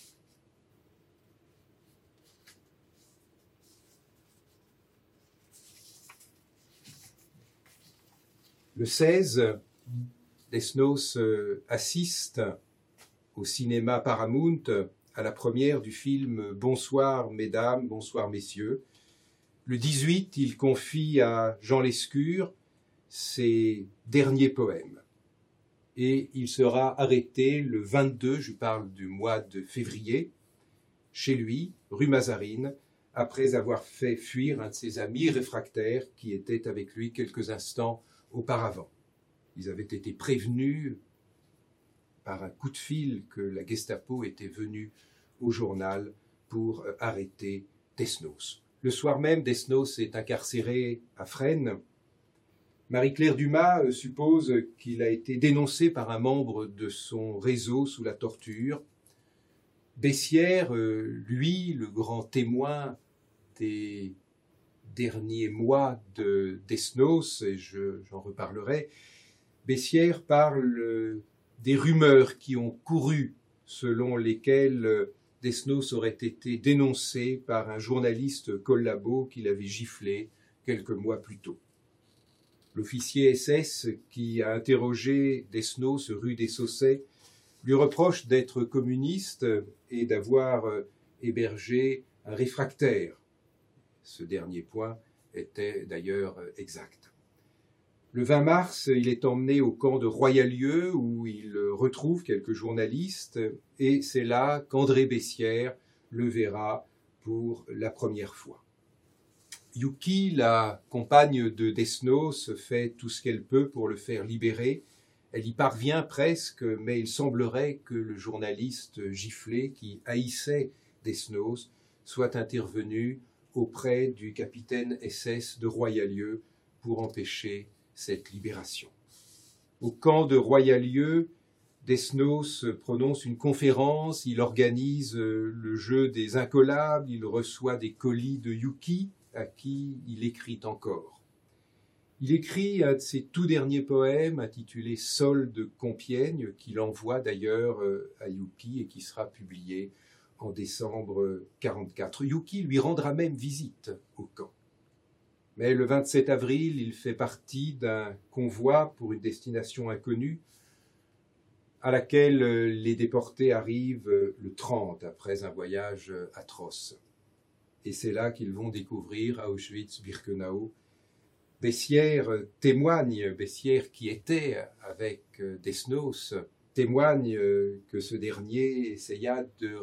Le seize, Desnos assiste au cinéma Paramount à la première du film « Bonsoir mesdames, bonsoir messieurs ». Le dix-huit, il confie à Jean Lescure ses derniers poèmes. Et il sera arrêté le vingt-deux, je parle du mois de février, chez lui, rue Mazarine, après avoir fait fuir un de ses amis réfractaires qui était avec lui quelques instants auparavant. Ils avaient été prévenus par un coup de fil que la Gestapo était venue au journal pour arrêter Desnos. Le soir même, Desnos est incarcéré à Fresnes. Marie-Claire Dumas suppose qu'il a été dénoncé par un membre de son réseau sous la torture. Bessières, lui, le grand témoin des derniers mois de Desnos, et je, j'en reparlerai, Bessières parle des rumeurs qui ont couru selon lesquelles Desnos aurait été dénoncé par un journaliste collabo qui l'avait giflé quelques mois plus tôt. L'officier S S qui a interrogé Desnos rue des Saussets lui reproche d'être communiste et d'avoir hébergé un réfractaire. Ce dernier point était d'ailleurs exact. Le vingt mars, il est emmené au camp de Royalieu où il retrouve quelques journalistes et c'est là qu'André Bessières le verra pour la première fois. Yuki, la compagne de Desnos, fait tout ce qu'elle peut pour le faire libérer. Elle y parvient presque, mais il semblerait que le journaliste giflé qui haïssait Desnos soit intervenu auprès du capitaine S S de Royalieu pour empêcher cette libération. Au camp de Royalieu, Desnos prononce une conférence, il organise le jeu des incollables, il reçoit des colis de Yuki, à qui il écrit encore. Il écrit un de ses tout derniers poèmes intitulé « Sol de Compiègne » qu'il envoie d'ailleurs à Yuki et qui sera publié en décembre quarante-quatre. Yuki lui rendra même visite au camp. Mais le vingt-sept avril, il fait partie d'un convoi pour une destination inconnue à laquelle les déportés arrivent le trente après un voyage atroce. Et c'est là qu'ils vont découvrir Auschwitz-Birkenau. Bessières témoigne, Bessières qui était avec Desnos, témoigne que ce dernier essaya de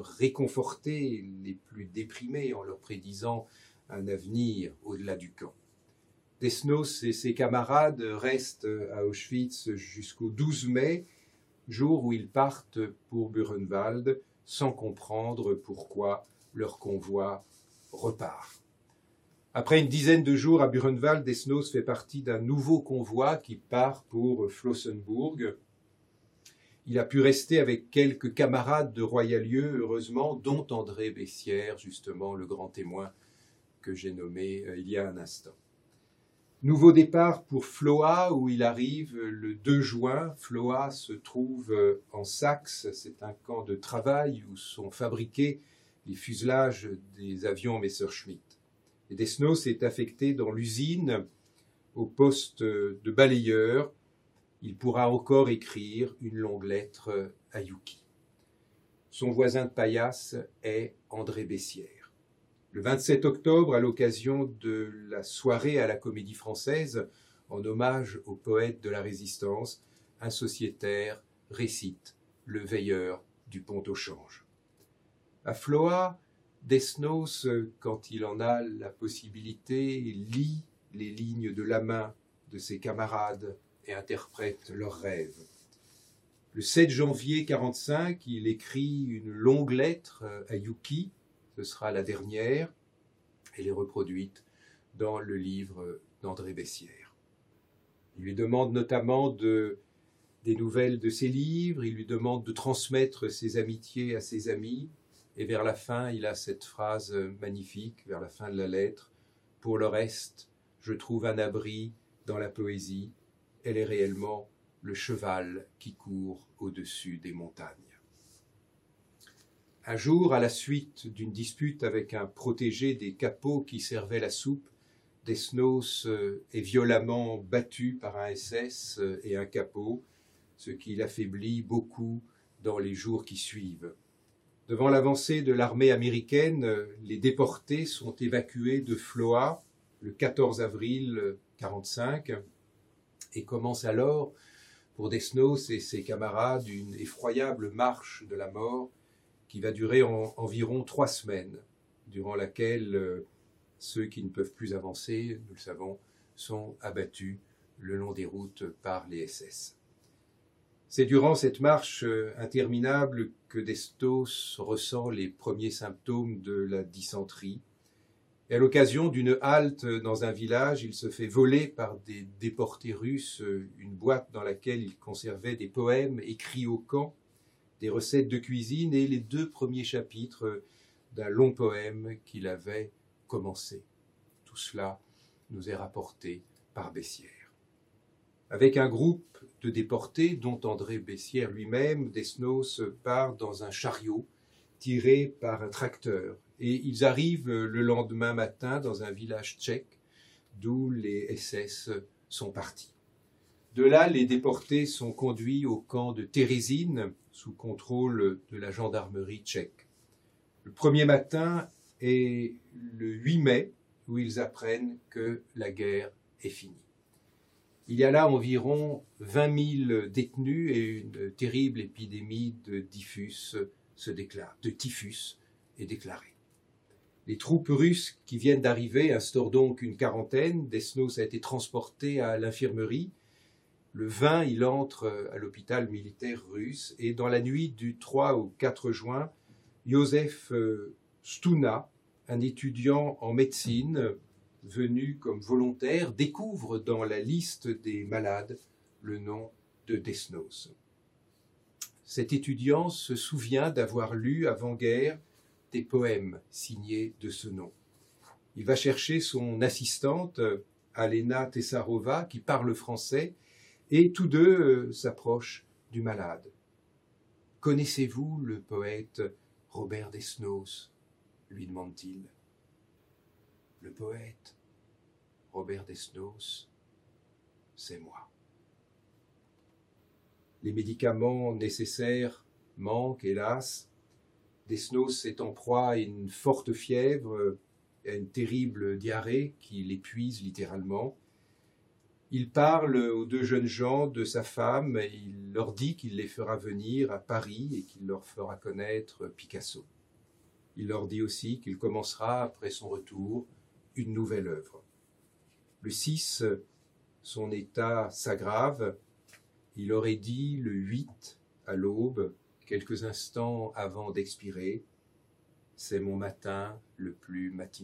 réconforter les plus déprimés en leur prédisant un avenir au-delà du camp. Desnos et ses camarades restent à Auschwitz jusqu'au douze mai, jour où ils partent pour Buchenwald, sans comprendre pourquoi leur convoi repart. Après une dizaine de jours à Buchenwald, Desnos fait partie d'un nouveau convoi qui part pour Flossenburg. Il a pu rester avec quelques camarades de Royalieu, heureusement, dont André Bessières, justement le grand témoin que j'ai nommé il y a un instant. Nouveau départ pour Floa, où il arrive le deux juin. Floa se trouve en Saxe, c'est un camp de travail où sont fabriqués les fuselages des avions Messerschmitt. Et Desnos est affecté dans l'usine au poste de balayeur. Il pourra encore écrire une longue lettre à Yuki. Son voisin de paillasse est André Bessières. Le vingt-sept octobre, à l'occasion de la soirée à la Comédie Française, en hommage au poète de la Résistance, un sociétaire récite Le veilleur du pont au change. À Floa, Desnos, quand il en a la possibilité, lit les lignes de la main de ses camarades et interprète leurs rêves. Le sept janvier mille neuf cent quarante-cinq, il écrit une longue lettre à Yuki, ce sera la dernière, elle est reproduite dans le livre d'André Bessières. Il lui demande notamment de, des nouvelles de ses livres, il lui demande de transmettre ses amitiés à ses amis, et vers la fin, il a cette phrase magnifique, vers la fin de la lettre, « Pour le reste, je trouve un abri dans la poésie, elle est réellement le cheval qui court au-dessus des montagnes. » Un jour, à la suite d'une dispute avec un protégé des capots qui servait la soupe, Desnos est violemment battu par un S S et un capot, ce qui l'affaiblit beaucoup dans les jours qui suivent. Devant l'avancée de l'armée américaine, les déportés sont évacués de Floa le quatorze avril mille neuf cent quarante-cinq et commence alors pour Desnos et ses camarades une effroyable marche de la mort qui va durer en, environ trois semaines, durant laquelle euh, ceux qui ne peuvent plus avancer, nous le savons, sont abattus le long des routes par les S S. C'est durant cette marche interminable que Desnos ressent les premiers symptômes de la dysenterie. Et à l'occasion d'une halte dans un village, il se fait voler par des déportés russes une boîte dans laquelle il conservait des poèmes écrits au camp, des recettes de cuisine et les deux premiers chapitres d'un long poème qu'il avait commencé. Tout cela nous est rapporté par Bessières. Avec un groupe de déportés, dont André Bessières lui-même, Desnos part dans un chariot tiré par un tracteur. Et ils arrivent le lendemain matin dans un village tchèque d'où les S S sont partis. De là, les déportés sont conduits au camp de Térésine sous contrôle de la gendarmerie tchèque. Le premier matin est le huit mai où ils apprennent que la guerre est finie. Il y a là environ vingt mille détenus et une terrible épidémie de typhus se déclare, de typhus est déclarée. Les troupes russes qui viennent d'arriver instaurent donc une quarantaine. Desnos a été transporté à l'infirmerie. Le vingt, il entre à l'hôpital militaire russe et dans la nuit du trois au quatre juin, Josef Stuna, un étudiant en médecine venu comme volontaire, découvre dans la liste des malades le nom de Desnos. Cet étudiant se souvient d'avoir lu avant-guerre des poèmes signés de ce nom. Il va chercher son assistante, Alena Tessarova, qui parle français, et tous deux s'approchent du malade. « Connaissez-vous le poète Robert Desnos ?» lui demande-t-il. Le poète Robert Desnos, c'est moi. Les médicaments nécessaires manquent, hélas. Desnos est en proie à une forte fièvre, à une terrible diarrhée qui l'épuise littéralement. Il parle aux deux jeunes gens de sa femme, et il leur dit qu'il les fera venir à Paris et qu'il leur fera connaître Picasso. Il leur dit aussi qu'il commencera, après son retour, une nouvelle œuvre. Le six, son état s'aggrave. Il aurait dit le huit à l'aube, quelques instants avant d'expirer, « C'est mon matin le plus matinal ».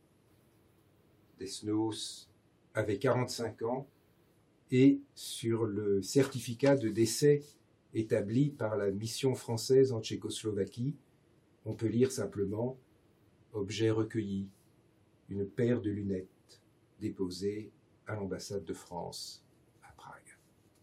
Desnos avait quarante-cinq ans et sur le certificat de décès établi par la mission française en Tchécoslovaquie, on peut lire simplement « Objet recueilli, une paire de lunettes déposée à l'ambassade de France à Prague ».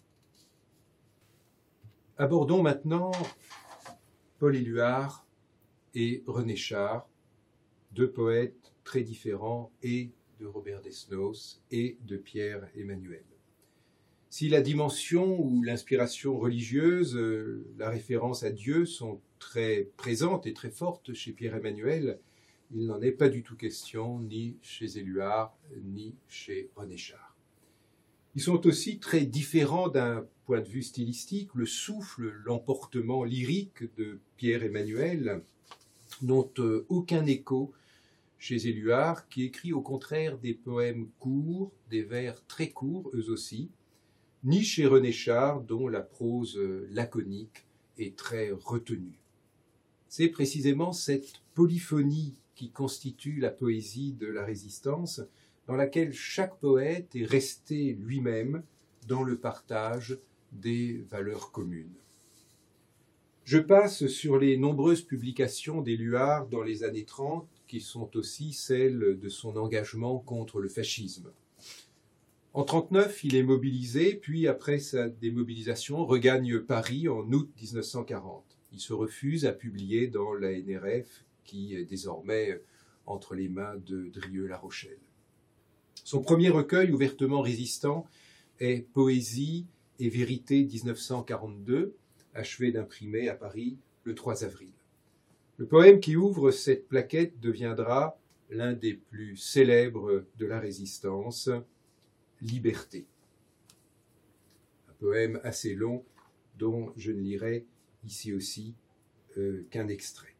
Abordons maintenant Paul Éluard et René Char, deux poètes très différents et de Robert Desnos et de Pierre Emmanuel. Si la dimension ou l'inspiration religieuse, la référence à Dieu sont très présentes et très fortes chez Pierre Emmanuel, il n'en est pas du tout question ni chez Éluard ni chez René Char. Ils sont aussi très différents d'un point de vue stylistique. Le souffle, l'emportement lyrique de Pierre Emmanuel n'ont aucun écho chez Éluard, qui écrit au contraire des poèmes courts, des vers très courts eux aussi, ni chez René Char, dont la prose laconique est très retenue. C'est précisément cette polyphonie qui constitue la poésie de la Résistance, dans laquelle chaque poète est resté lui-même dans le partage des valeurs communes. Je passe sur les nombreuses publications d'Éluard dans les années trente, qui sont aussi celles de son engagement contre le fascisme. En trente-neuf, il est mobilisé, puis après sa démobilisation, regagne Paris en août mille neuf cent quarante. Il se refuse à publier dans la N R F, qui est désormais entre les mains de Drieux-La Rochelle. Son premier recueil ouvertement résistant est Poésie et vérité mille neuf cent quarante-deux, achevé d'imprimer à Paris le trois avril. Le poème qui ouvre cette plaquette deviendra l'un des plus célèbres de la Résistance, Liberté. Un poème assez long dont je ne lirai ici aussi euh, qu'un extrait.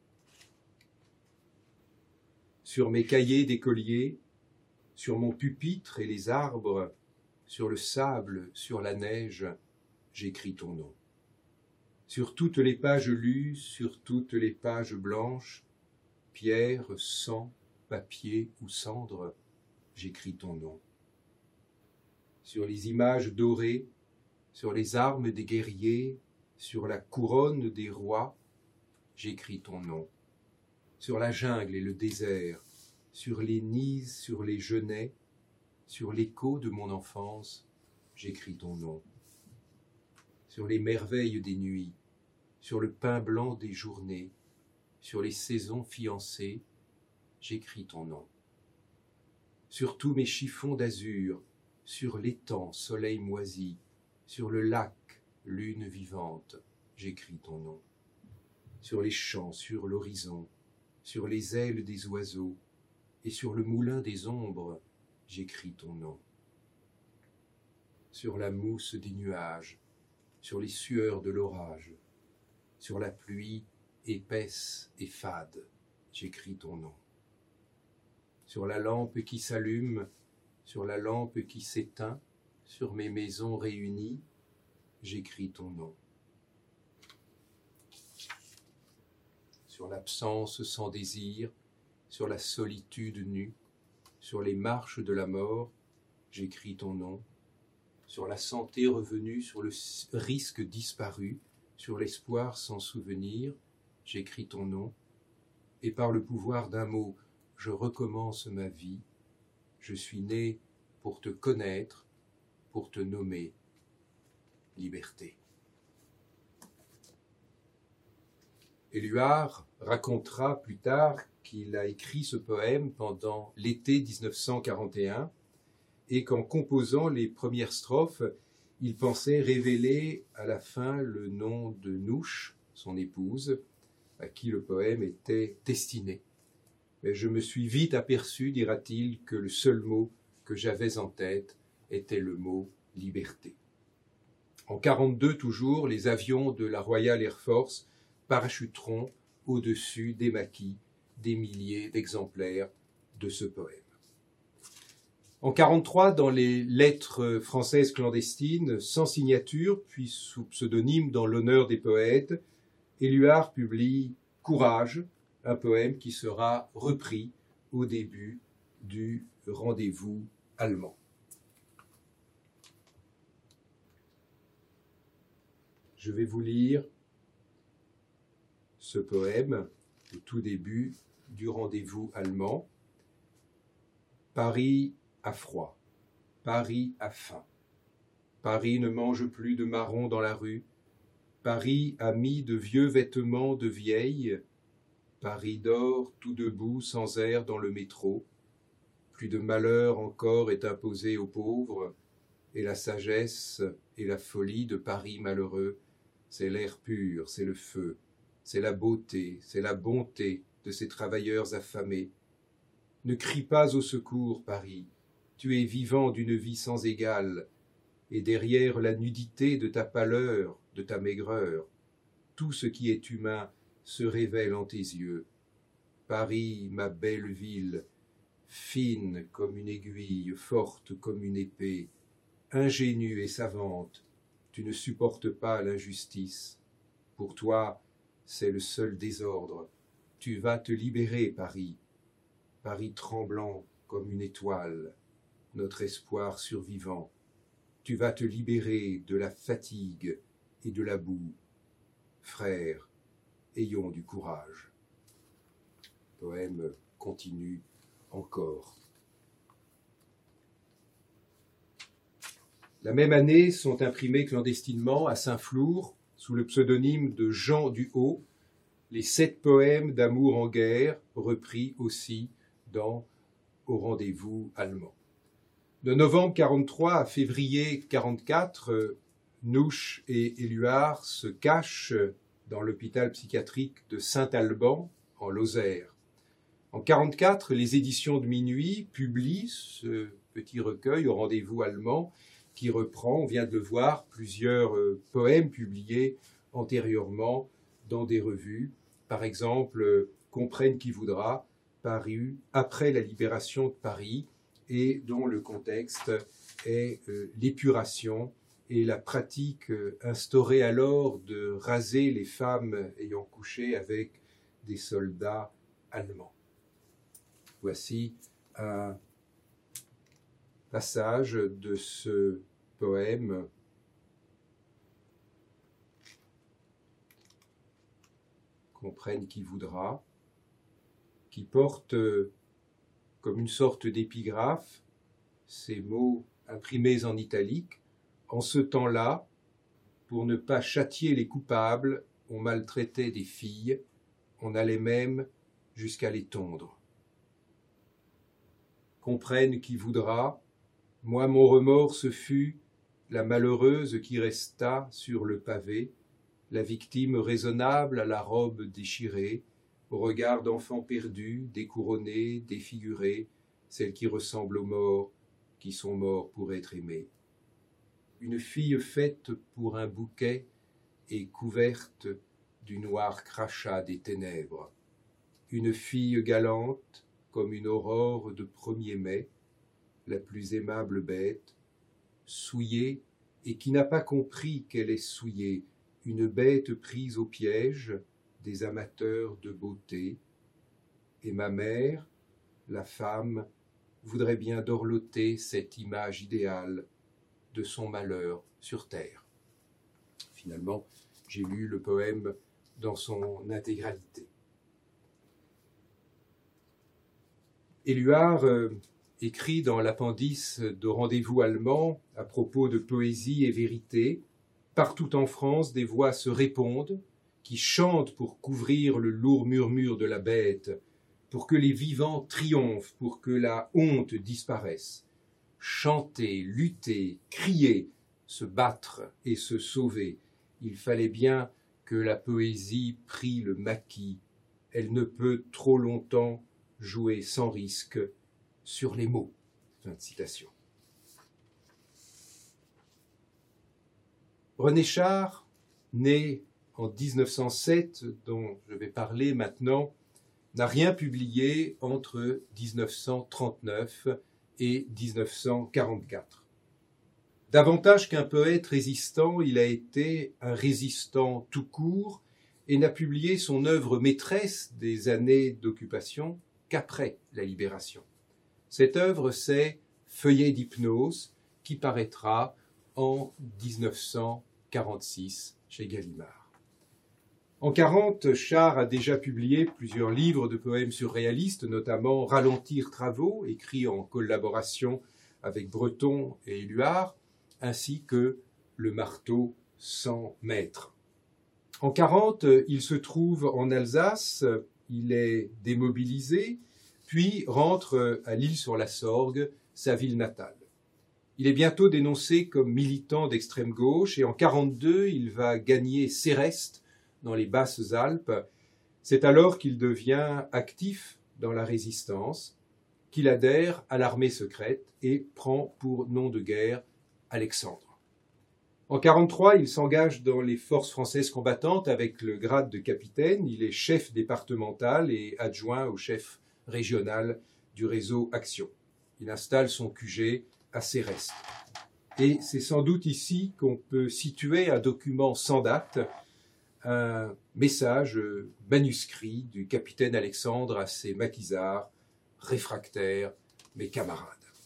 Sur mes cahiers d'écolier, sur mon pupitre et les arbres, sur le sable, sur la neige, j'écris ton nom. Sur toutes les pages lues, sur toutes les pages blanches, pierre, sang, papier ou cendre, j'écris ton nom. Sur les images dorées, sur les armes des guerriers, sur la couronne des rois, j'écris ton nom. Sur la jungle et le désert, sur les nids, sur les genêts, sur l'écho de mon enfance, j'écris ton nom. Sur les merveilles des nuits, sur le pain blanc des journées, sur les saisons fiancées, j'écris ton nom. Sur tous mes chiffons d'azur, sur l'étang, soleil moisi, sur le lac, lune vivante, j'écris ton nom. Sur les champs, sur l'horizon, sur les ailes des oiseaux, et sur le moulin des ombres, j'écris ton nom. Sur la mousse des nuages, sur les sueurs de l'orage, sur la pluie épaisse et fade, j'écris ton nom. Sur la lampe qui s'allume, sur la lampe qui s'éteint, sur mes maisons réunies, j'écris ton nom. Sur l'absence sans désir, sur la solitude nue, sur les marches de la mort, j'écris ton nom. Sur la santé revenue, sur le risque disparu, sur l'espoir sans souvenir, j'écris ton nom. Et par le pouvoir d'un mot, je recommence ma vie. Je suis né pour te connaître, pour te nommer. Liberté. Éluard racontera plus tard qu'il a écrit ce poème pendant l'été mille neuf cent quarante et un et qu'en composant les premières strophes, il pensait révéler à la fin le nom de Nouche, son épouse, à qui le poème était destiné. Mais je me suis vite aperçu, dira-t-il, que le seul mot que j'avais en tête était le mot « liberté ». En quarante-deux toujours, les avions de la Royal Air Force parachuteront au-dessus des maquis des milliers d'exemplaires de ce poème. En quarante-trois, dans les lettres françaises clandestines, sans signature, puis sous pseudonyme dans l'honneur des poètes, Éluard publie « Courage », un poème qui sera repris au début du rendez-vous allemand. Je vais vous lire ce poème au tout début du rendez-vous allemand. Paris a froid, Paris a faim, Paris ne mange plus de marrons dans la rue, Paris a mis de vieux vêtements de vieille, Paris dort tout debout sans air dans le métro, plus de malheur encore est imposé aux pauvres, et la sagesse et la folie de Paris malheureux, c'est l'air pur, c'est le feu, c'est la beauté, c'est la bonté de ces travailleurs affamés. Ne crie pas au secours, Paris, tu es vivant d'une vie sans égale, et derrière la nudité de ta pâleur, de ta maigreur, tout ce qui est humain se révèle en tes yeux. Paris, ma belle ville, fine comme une aiguille, forte comme une épée, ingénue et savante, tu ne supportes pas l'injustice. Pour toi, c'est le seul désordre. Tu vas te libérer, Paris. Paris tremblant comme une étoile, notre espoir survivant. Tu vas te libérer de la fatigue et de la boue. Frères, ayons du courage. Le poème continue encore. La même année sont imprimés clandestinement à Saint-Flour, sous le pseudonyme de Jean du Haut, les sept poèmes d'amour en guerre, repris aussi dans Au rendez-vous allemand. De novembre quarante-trois à février quarante-quatre, Nouche et Éluard se cachent dans l'hôpital psychiatrique de Saint-Alban, en Lozère. En quarante-quatre, les éditions de Minuit publient ce petit recueil Au rendez-vous allemand qui reprend, on vient de le voir, plusieurs poèmes publiés antérieurement dans des revues. Par exemple, Comprenne qui voudra, paru après la libération de Paris et dont le contexte est euh, l'épuration et la pratique euh, instaurée alors de raser les femmes ayant couché avec des soldats allemands. Voici un passage de ce poème Comprenne qui voudra, qui porte comme une sorte d'épigraphe ces mots imprimés en italique. En ce temps-là, pour ne pas châtier les coupables, on maltraitait des filles, on allait même jusqu'à les tondre. Comprenne qui voudra, moi mon remords ce fut la malheureuse qui resta sur le pavé, la victime raisonnable à la robe déchirée, au regard d'enfants perdus, découronnés, défigurés, celle qui ressemble aux morts, qui sont morts pour être aimés. Une fille faite pour un bouquet et couverte du noir crachat des ténèbres. Une fille galante comme une aurore de premier mai, la plus aimable bête, souillée et qui n'a pas compris qu'elle est souillée, une bête prise au piège des amateurs de beauté. Et ma mère, la femme, voudrait bien dorloter cette image idéale de son malheur sur terre. Finalement, j'ai lu le poème dans son intégralité. Éluard euh, écrit dans l'appendice de Rendez-vous allemand à propos de poésie et vérité. Partout en France, des voix se répondent, qui chantent pour couvrir le lourd murmure de la bête, pour que les vivants triomphent, pour que la honte disparaisse. Chanter, lutter, crier, se battre et se sauver. Il fallait bien que la poésie prît le maquis. Elle ne peut trop longtemps jouer sans risque sur les mots. Fin de citation. René Char, né en dix-neuf cent sept, dont je vais parler maintenant, n'a rien publié entre dix-neuf cent trente-neuf et dix-neuf cent quarante-quatre. Davantage qu'un poète résistant, il a été un résistant tout court et n'a publié son œuvre maîtresse des années d'occupation qu'après la Libération. Cette œuvre, c'est Feuillet d'hypnose, qui paraîtra en dix-neuf cent quarante-six chez Gallimard. En quarante, Char a déjà publié plusieurs livres de poèmes surréalistes, notamment Ralentir travaux, écrit en collaboration avec Breton et Éluard, ainsi que Le marteau sans maître. En quarante, il se trouve en Alsace, il est démobilisé, puis rentre à l'Isle-sur-la-Sorgue, sa ville natale. Il est bientôt dénoncé comme militant d'extrême gauche et en quarante-deux, il va gagner Céreste dans les Basses-Alpes. C'est alors qu'il devient actif dans la résistance, qu'il adhère à l'armée secrète et prend pour nom de guerre Alexandre. En quarante-trois, il s'engage dans les forces françaises combattantes avec le grade de capitaine. Il est chef départemental et adjoint au chef régional du réseau Action. Il installe son Q G à Céreste. Et c'est sans doute ici qu'on peut situer un document sans date, un message manuscrit du capitaine Alexandre à ses maquisards, réfractaires, mes camarades.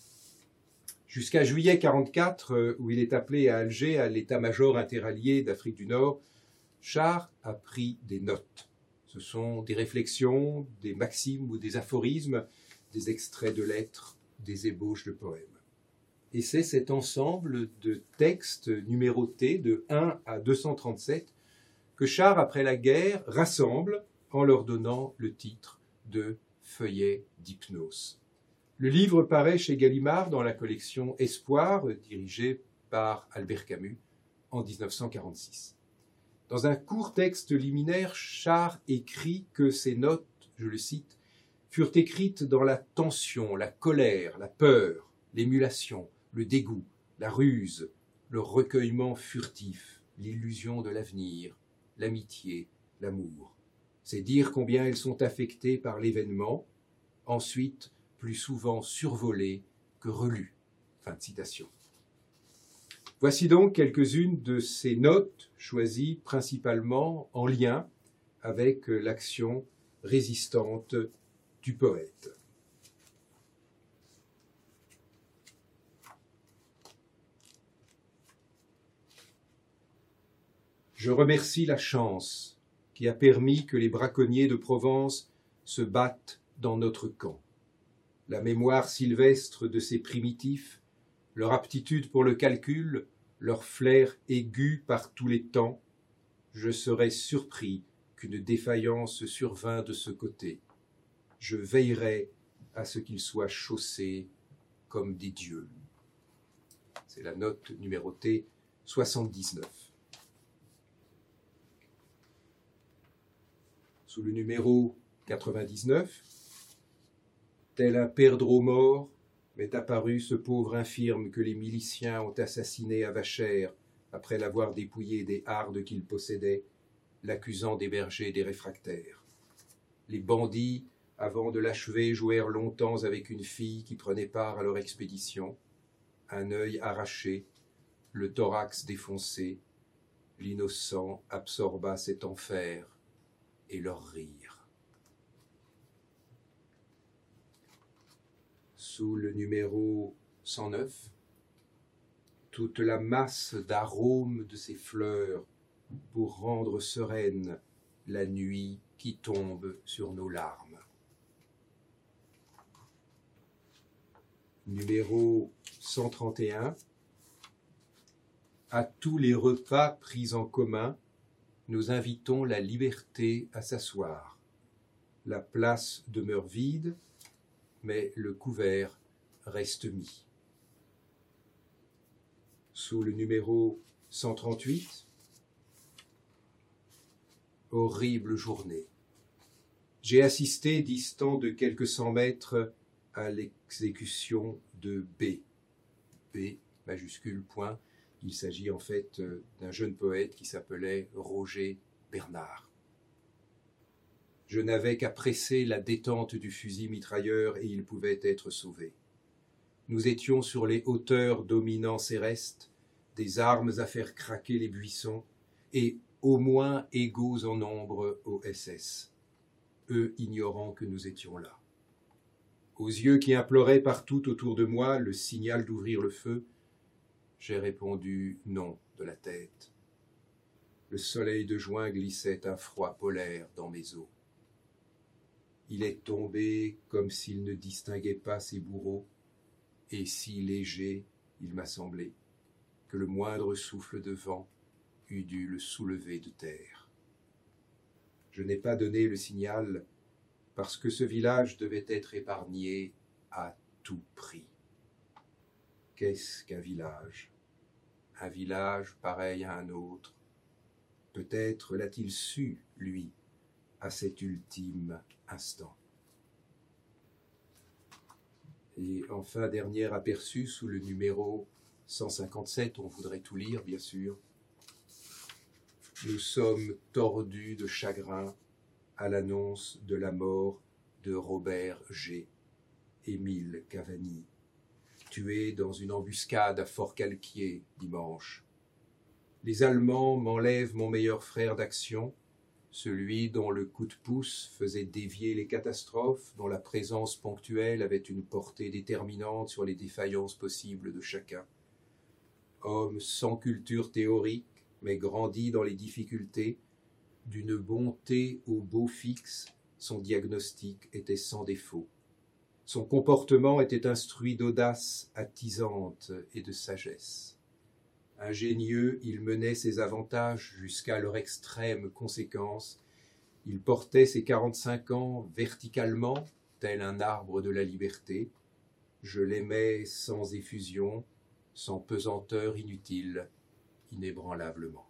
Jusqu'à juillet quarante-quatre, où il est appelé à Alger à l'état-major interallié d'Afrique du Nord, Char a pris des notes. Ce sont des réflexions, des maximes ou des aphorismes, des extraits de lettres, des ébauches de poèmes. Et c'est cet ensemble de textes numérotés de un à deux cent trente-sept que Char, après la guerre, rassemble en leur donnant le titre de Feuillet d'hypnose. Le livre paraît chez Gallimard dans la collection Espoir, dirigée par Albert Camus, en dix-neuf cent quarante-six. Dans un court texte liminaire, Char écrit que ces notes, je le cite, furent écrites dans la tension, la colère, la peur, l'émulation, le dégoût, la ruse, le recueillement furtif, l'illusion de l'avenir, l'amitié, l'amour. C'est dire combien elles sont affectées par l'événement, ensuite plus souvent survolées que relues. Fin de citation. Voici donc quelques-unes de ces notes choisies principalement en lien avec l'action résistante du poète. Je remercie la chance qui a permis que les braconniers de Provence se battent dans notre camp. La mémoire sylvestre de ces primitifs, leur aptitude pour le calcul, leur flair aigu par tous les temps, je serais surpris qu'une défaillance survînt de ce côté. Je veillerai à ce qu'ils soient chaussés comme des dieux. C'est la note numérotée soixante-dix-neuf. Sous le numéro quatre-vingt-dix-neuf, tel un perdreau mort, m'est apparu ce pauvre infirme que les miliciens ont assassiné à Vachères après l'avoir dépouillé des hardes qu'il possédait, l'accusant d'héberger des réfractaires. Les bandits, avant de l'achever, jouèrent longtemps avec une fille qui prenait part à leur expédition. Un œil arraché, le thorax défoncé, l'innocent absorba cet enfer et leur rire. Sous le numéro cent neuf, toute la masse d'arômes de ces fleurs pour rendre sereine la nuit qui tombe sur nos larmes. Numéro cent trente et un, à tous les repas pris en commun, nous invitons la liberté à s'asseoir. La place demeure vide, mais le couvert reste mis. Sous le numéro cent trente-huit, horrible journée. J'ai assisté, distant de quelques cent mètres, à l'exécution de B. B, majuscule, point. Il s'agit en fait d'un jeune poète qui s'appelait Roger Bernard. Je n'avais qu'à presser la détente du fusil mitrailleur et il pouvait être sauvé. Nous étions sur les hauteurs dominant Céreste, des armes à faire craquer les buissons, et au moins égaux en nombre aux S S, eux ignorant que nous étions là. Aux yeux qui imploraient partout autour de moi le signal d'ouvrir le feu, j'ai répondu non de la tête. Le soleil de juin glissait un froid polaire dans mes os. Il est tombé comme s'il ne distinguait pas ses bourreaux, et si léger, il m'a semblé, que le moindre souffle de vent eût dû le soulever de terre. Je n'ai pas donné le signal parce que ce village devait être épargné à tout prix. Qu'est-ce qu'un village? Un village pareil à un autre. Peut-être l'a-t-il su, lui, à cet ultime instant. Et enfin, dernier aperçu sous le numéro cent cinquante-sept, on voudrait tout lire, bien sûr. Nous sommes tordus de chagrin à l'annonce de la mort de Robert G. Émile Cavani, tué dans une embuscade à Fort-Calquier dimanche. Les Allemands m'enlèvent mon meilleur frère d'action, celui dont le coup de pouce faisait dévier les catastrophes, dont la présence ponctuelle avait une portée déterminante sur les défaillances possibles de chacun. Homme sans culture théorique, mais grandi dans les difficultés, d'une bonté au beau fixe, son diagnostic était sans défaut. Son comportement était instruit d'audace attisante et de sagesse. Ingénieux, il menait ses avantages jusqu'à leur extrême conséquence. Il portait ses quarante-cinq ans verticalement, tel un arbre de la liberté. Je l'aimais sans effusion, sans pesanteur inutile, inébranlablement.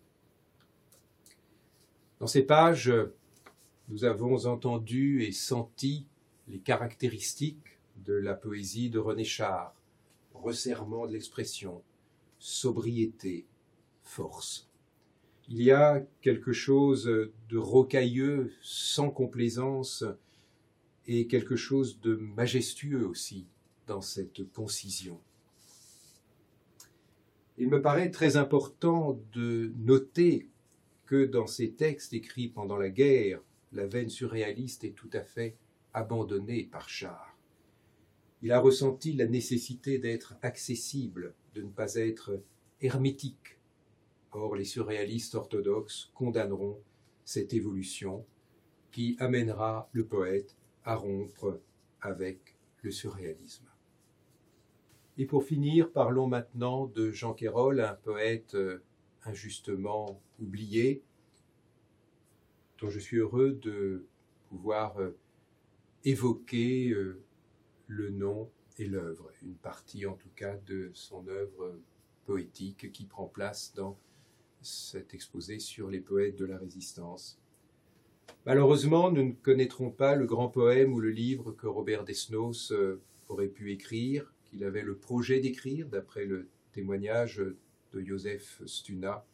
Dans ces pages, nous avons entendu et senti les caractéristiques de la poésie de René Char, resserrement de l'expression, sobriété, force. Il y a quelque chose de rocailleux, sans complaisance, et quelque chose de majestueux aussi dans cette concision. Il me paraît très important de noter que dans ces textes écrits pendant la guerre, la veine surréaliste est tout à fait abandonnée par Char. Il a ressenti la nécessité d'être accessible, de ne pas être hermétique. Or, les surréalistes orthodoxes condamneront cette évolution qui amènera le poète à rompre avec le surréalisme. Et pour finir, parlons maintenant de Jean Quérol, un poète injustement oublié, dont je suis heureux de pouvoir évoquer le nom et l'œuvre, une partie en tout cas de son œuvre poétique qui prend place dans cet exposé sur les poètes de la Résistance. Malheureusement, nous ne connaîtrons pas le grand poème ou le livre que Robert Desnos aurait pu écrire, qu'il avait le projet d'écrire, d'après le témoignage de Joseph Stuna.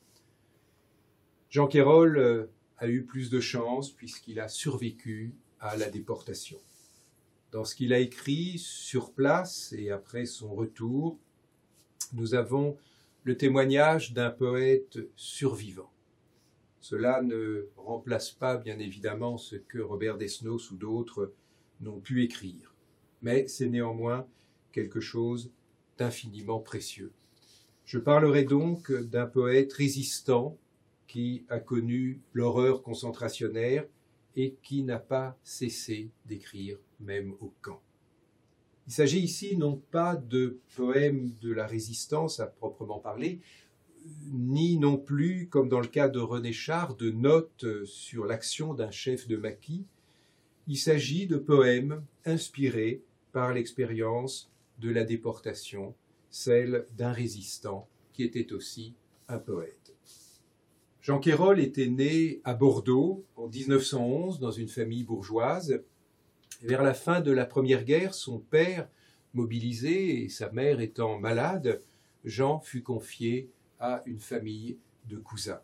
Jean Quérol a eu plus de chance puisqu'il a survécu à la déportation. Dans ce qu'il a écrit sur place et après son retour, nous avons le témoignage d'un poète survivant. Cela ne remplace pas, bien évidemment, ce que Robert Desnos ou d'autres n'ont pu écrire, mais c'est néanmoins quelque chose d'infiniment précieux. Je parlerai donc d'un poète résistant qui a connu l'horreur concentrationnaire et qui n'a pas cessé d'écrire, même au camp. Il s'agit ici non pas de poèmes de la résistance à proprement parler, ni non plus, comme dans le cas de René Char, de notes sur l'action d'un chef de maquis. Il s'agit de poèmes inspirés par l'expérience de la déportation, celle d'un résistant qui était aussi un poète. Jean Quérol était né à Bordeaux en dix-neuf cent onze dans une famille bourgeoise. Vers la fin de la Première Guerre, son père, mobilisé et sa mère étant malade, Jean fut confié à une famille de cousins.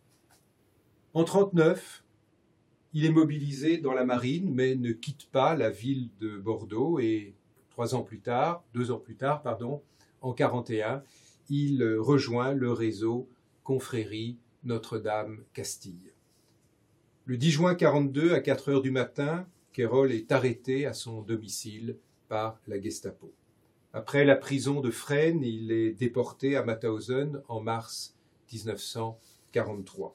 En trente-neuf, il est mobilisé dans la marine, mais ne quitte pas la ville de Bordeaux et Trois ans plus tard, deux ans plus tard, pardon, en quarante et un, il rejoint le réseau Confrérie Notre-Dame-Castille. Le dix juin quarante-deux, à quatre heures du matin, Kérol est arrêté à son domicile par la Gestapo. Après la prison de Fresnes, il est déporté à Mauthausen en mars dix-neuf cent quarante-trois.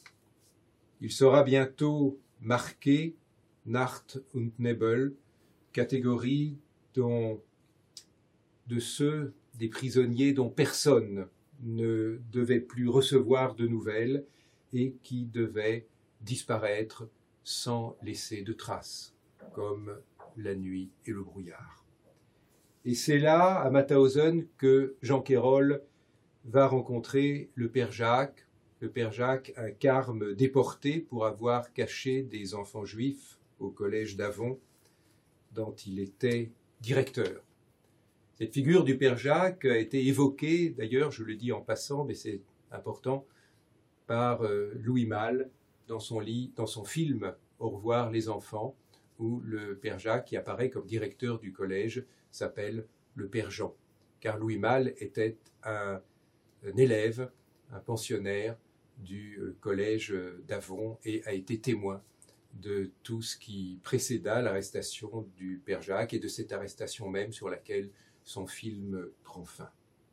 Il sera bientôt marqué Nacht und Nebel, catégorie dont, de ceux des prisonniers dont personne ne devait plus recevoir de nouvelles et qui devaient disparaître sans laisser de traces, comme la nuit et le brouillard. Et c'est là, à Mauthausen, que Jean Kérol va rencontrer le père Jacques, le père Jacques, un carme déporté pour avoir caché des enfants juifs au collège d'Avon, dont il était directeur. Cette figure du père Jacques a été évoquée, d'ailleurs, je le dis en passant, mais c'est important, par euh, Louis Malle dans son, lit, dans son film « Au revoir les enfants », où le père Jacques, qui apparaît comme directeur du collège, s'appelle le père Jean, car Louis Malle était un, un élève, un pensionnaire du euh, collège d'Avon et a été témoin de tout ce qui précéda l'arrestation du père Jacques et de cette arrestation même sur laquelle son film prend fin.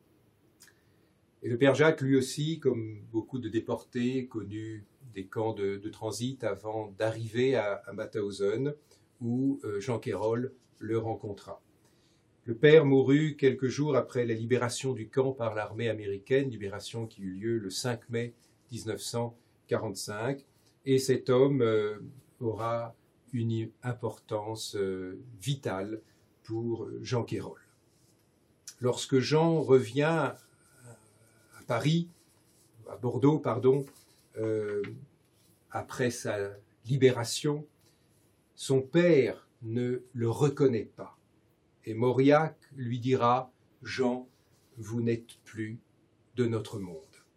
Et le père Jacques, lui aussi, comme beaucoup de déportés, connus des camps de, de transit avant d'arriver à, à Mauthausen, où euh, Jean Kérol le rencontra. Le père mourut quelques jours après la libération du camp par l'armée américaine, libération qui eut lieu le cinq mai dix-neuf cent quarante-cinq, et cet homme euh, aura une importance euh, vitale pour Jean Kérol. Lorsque Jean revient à Paris, à Bordeaux, pardon, euh, après sa libération, son père ne le reconnaît pas. Et Mauriac lui dira « Jean, vous n'êtes plus de notre monde ».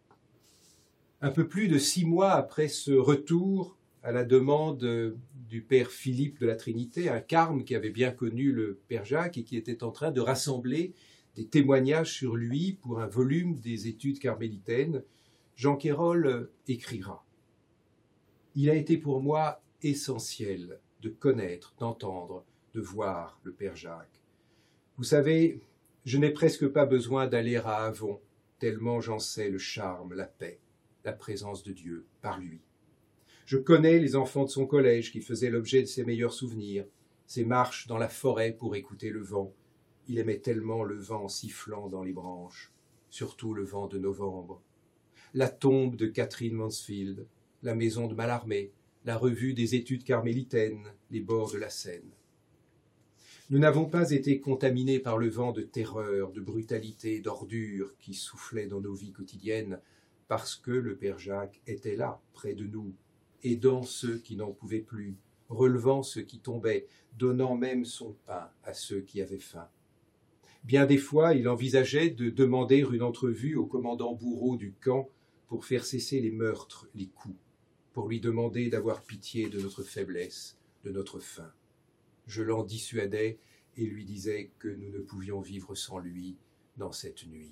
Un peu plus de six mois après ce retour, à la demande du père Philippe de la Trinité, un carme qui avait bien connu le père Jacques et qui était en train de rassembler des témoignages sur lui pour un volume des études carmélitaines, Jean Kérol écrira « Il a été pour moi essentiel de connaître, d'entendre, de voir le père Jacques. Vous savez, je n'ai presque pas besoin d'aller à Avon, tellement j'en sais le charme, la paix, la présence de Dieu par lui. Je connais les enfants de son collège qui faisaient l'objet de ses meilleurs souvenirs, ses marches dans la forêt pour écouter le vent. Il aimait tellement le vent sifflant dans les branches, surtout le vent de novembre. La tombe de Catherine Mansfield, la maison de Mallarmé, la revue des études carmélitaines, les bords de la Seine. Nous n'avons pas été contaminés par le vent de terreur, de brutalité, d'ordure qui soufflait dans nos vies quotidiennes, parce que le père Jacques était là, près de nous, aidant ceux qui n'en pouvaient plus, relevant ceux qui tombaient, donnant même son pain à ceux qui avaient faim. Bien des fois, il envisageait de demander une entrevue au commandant bourreau du camp pour faire cesser les meurtres, les coups, pour lui demander d'avoir pitié de notre faiblesse, de notre faim. Je l'en dissuadais et lui disais que nous ne pouvions vivre sans lui dans cette nuit.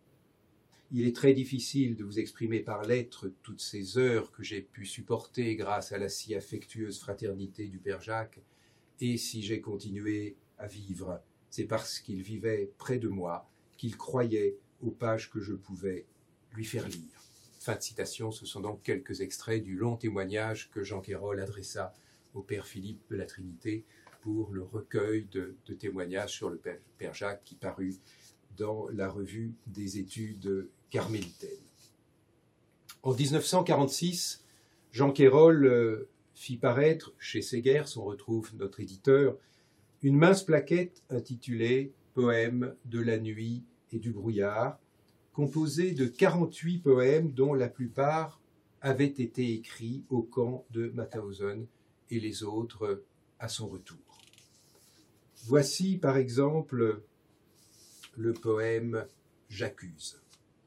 Il est très difficile de vous exprimer par lettres toutes ces heures que j'ai pu supporter grâce à la si affectueuse fraternité du père Jacques, et si j'ai continué à vivre, c'est parce qu'il vivait près de moi, qu'il croyait aux pages que je pouvais lui faire lire. Fin de citation, ce sont donc quelques extraits du long témoignage que Jean Kérol adressa au père Philippe de la Trinité pour le recueil de, de témoignages sur le père, père Jacques qui parut dans la revue des études carmélitaines. En dix-neuf cent quarante-six, Jean Kérol euh, fit paraître chez Séguers, on retrouve notre éditeur, une mince plaquette intitulée « Poèmes de la nuit et du brouillard », composée de quarante-huit poèmes dont la plupart avaient été écrits au camp de Mauthausen et les autres à son retour. Voici par exemple le poème « J'accuse ».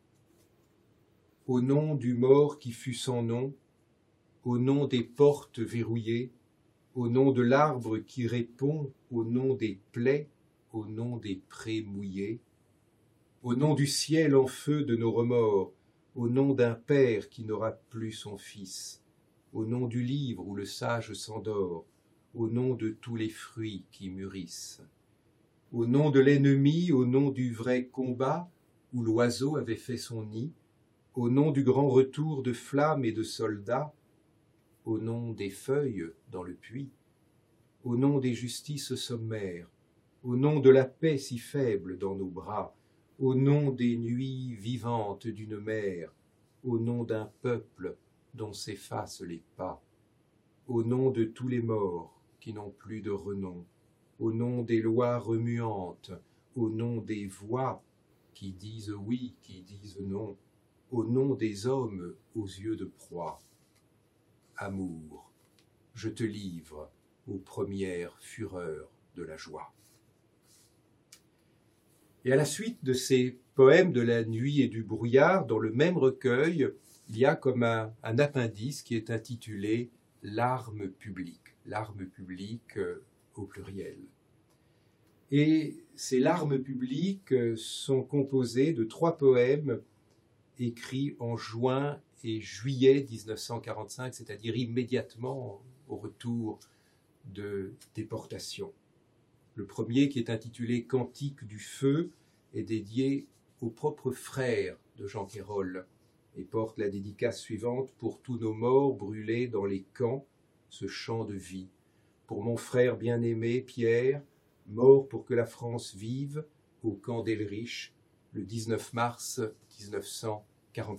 Au nom du mort qui fut sans nom, au nom des portes verrouillées, au nom de l'arbre qui répond, au nom des plaies, au nom des prés mouillés, au nom du ciel en feu de nos remords, au nom d'un père qui n'aura plus son fils, au nom du livre où le sage s'endort, au nom de tous les fruits qui mûrissent, au nom de l'ennemi, au nom du vrai combat où l'oiseau avait fait son nid, au nom du grand retour de flammes et de soldats, au nom des feuilles dans le puits, au nom des justices sommaires, au nom de la paix si faible dans nos bras, au nom des nuits vivantes d'une mer, au nom d'un peuple dont s'effacent les pas, au nom de tous les morts qui n'ont plus de renom, au nom des lois remuantes, au nom des voix qui disent oui, qui disent non, au nom des hommes aux yeux de proie. Amour, je te livre aux premières fureurs de la joie. Et à la suite de ces poèmes de la nuit et du brouillard, dans le même recueil, il y a comme un, un appendice qui est intitulé « Larmes publiques », larmes publiques euh, au pluriel. Et ces larmes publiques sont composées de trois poèmes écrits en juin et juillet mille neuf cent quarante-cinq, c'est-à-dire immédiatement au retour de déportation. Le premier, qui est intitulé « Cantique du feu », est dédié aux propres frères de Jean Quérol et porte la dédicace suivante: « Pour tous nos morts brûlés dans les camps, ce chant de vie. Pour mon frère bien-aimé Pierre, mort pour que la France vive, au camp d'Elrich, le dix-neuf mars mille neuf cent quarante-cinq. »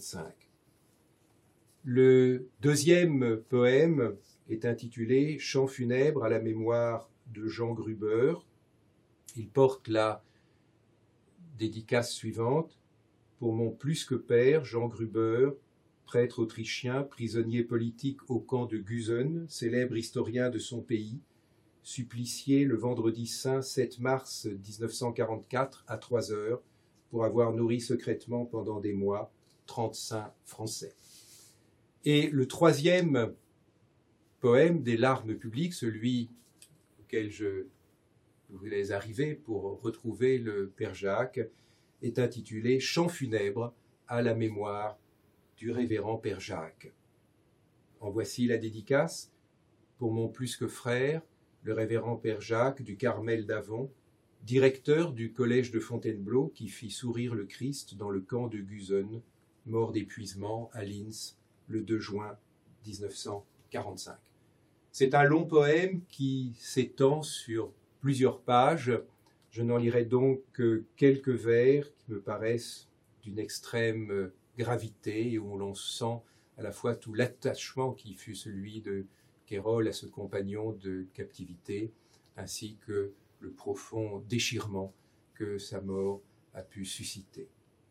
Le deuxième poème est intitulé « Chant funèbre à la mémoire de Jean Gruber ». Il porte la dédicace suivante: « Pour mon plus que père, Jean Gruber, prêtre autrichien, prisonnier politique au camp de Gusen, célèbre historien de son pays, supplicié le vendredi saint sept mars mille neuf cent quarante-quatre à trois heures pour avoir nourri secrètement pendant des mois trente saints français. » Et le troisième poème des larmes publiques, celui auquel je voulais arriver pour retrouver le Père Jacques, est intitulé « Chant funèbre à la mémoire du révérend Père Jacques ». En voici la dédicace: « Pour mon plus que frère, le révérend Père Jacques du Carmel d'Avon, directeur du collège de Fontainebleau qui fit sourire le Christ dans le camp de Gusen, mort d'épuisement à Linz le deux juin mille neuf cent quarante-cinq. » C'est un long poème qui s'étend sur plusieurs pages. Je n'en lirai donc que quelques vers qui me paraissent d'une extrême gravité, où l'on sent à la fois tout l'attachement qui fut celui de Quérol à ce compagnon de captivité, ainsi que le profond déchirement que sa mort a pu susciter.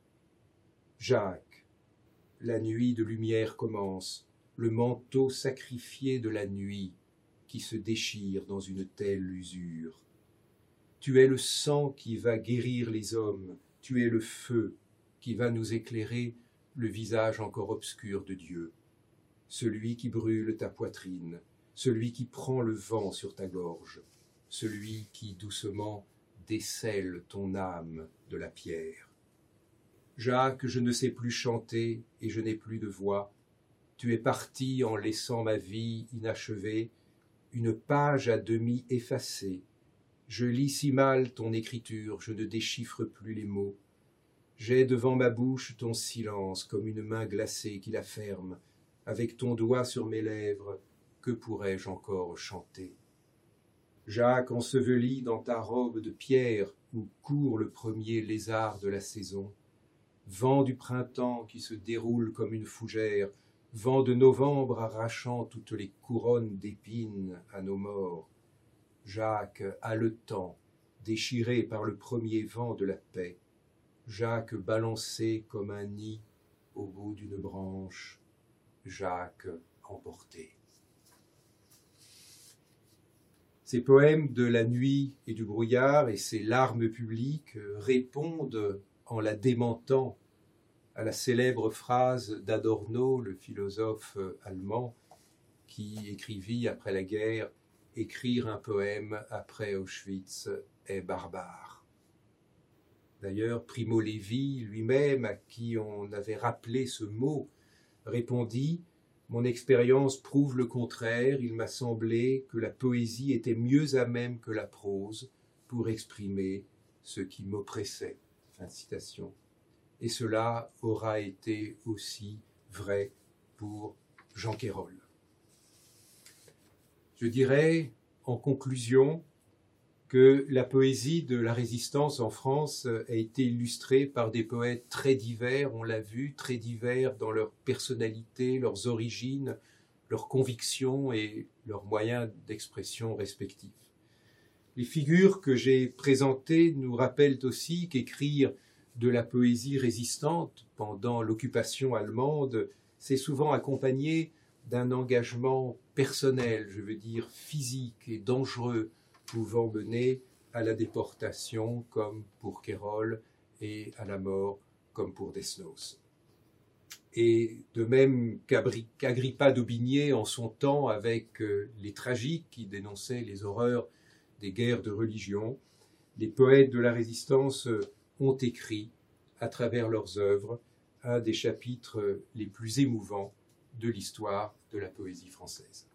Jacques, la nuit de lumière commence, le manteau sacrifié de la nuit qui se déchire dans une telle usure. Tu es le sang qui va guérir les hommes, tu es le feu qui va nous éclairer le visage encore obscur de Dieu, celui qui brûle ta poitrine, celui qui prend le vent sur ta gorge, celui qui doucement décèle ton âme de la pierre. Jacques, je ne sais plus chanter et je n'ai plus de voix. Tu es parti en laissant ma vie inachevée, une page à demi effacée. Je lis si mal ton écriture, je ne déchiffre plus les mots. J'ai devant ma bouche ton silence comme une main glacée qui la ferme. Avec ton doigt sur mes lèvres, que pourrais-je encore chanter? Jacques, enseveli dans ta robe de pierre où court le premier lézard de la saison, vent du printemps qui se déroule comme une fougère, vent de novembre arrachant toutes les couronnes d'épines à nos morts. Jacques, haletant, déchiré par le premier vent de la paix. Jacques balancé comme un nid au bout d'une branche. Jacques emporté. Ces poèmes de la nuit et du brouillard et ces larmes publiques répondent, en la démentant, à la célèbre phrase d'Adorno, le philosophe allemand, qui écrivit après la guerre « Écrire un poème après Auschwitz est barbare ». D'ailleurs, Primo Levi lui-même, à qui on avait rappelé ce mot, répondit « Mon expérience prouve le contraire, il m'a semblé que la poésie était mieux à même que la prose pour exprimer ce qui m'oppressait. » Fin de citation. Et cela aura été aussi vrai pour Jean Quérol. Je dirais, en conclusion, que la poésie de la Résistance en France a été illustrée par des poètes très divers, on l'a vu, très divers dans leur personnalité, leurs origines, leurs convictions et leurs moyens d'expression respectifs. Les figures que j'ai présentées nous rappellent aussi qu'écrire de la poésie résistante pendant l'occupation allemande, c'est souvent accompagné d'un engagement personnel, je veux dire physique et dangereux, pouvant mener à la déportation comme pour Quérol et à la mort comme pour Desnos. Et de même qu'Agrippa d'Aubigné en son temps avec les tragiques qui dénonçaient les horreurs des guerres de religion, les poètes de la Résistance ont écrit à travers leurs œuvres un des chapitres les plus émouvants de l'histoire de la poésie française.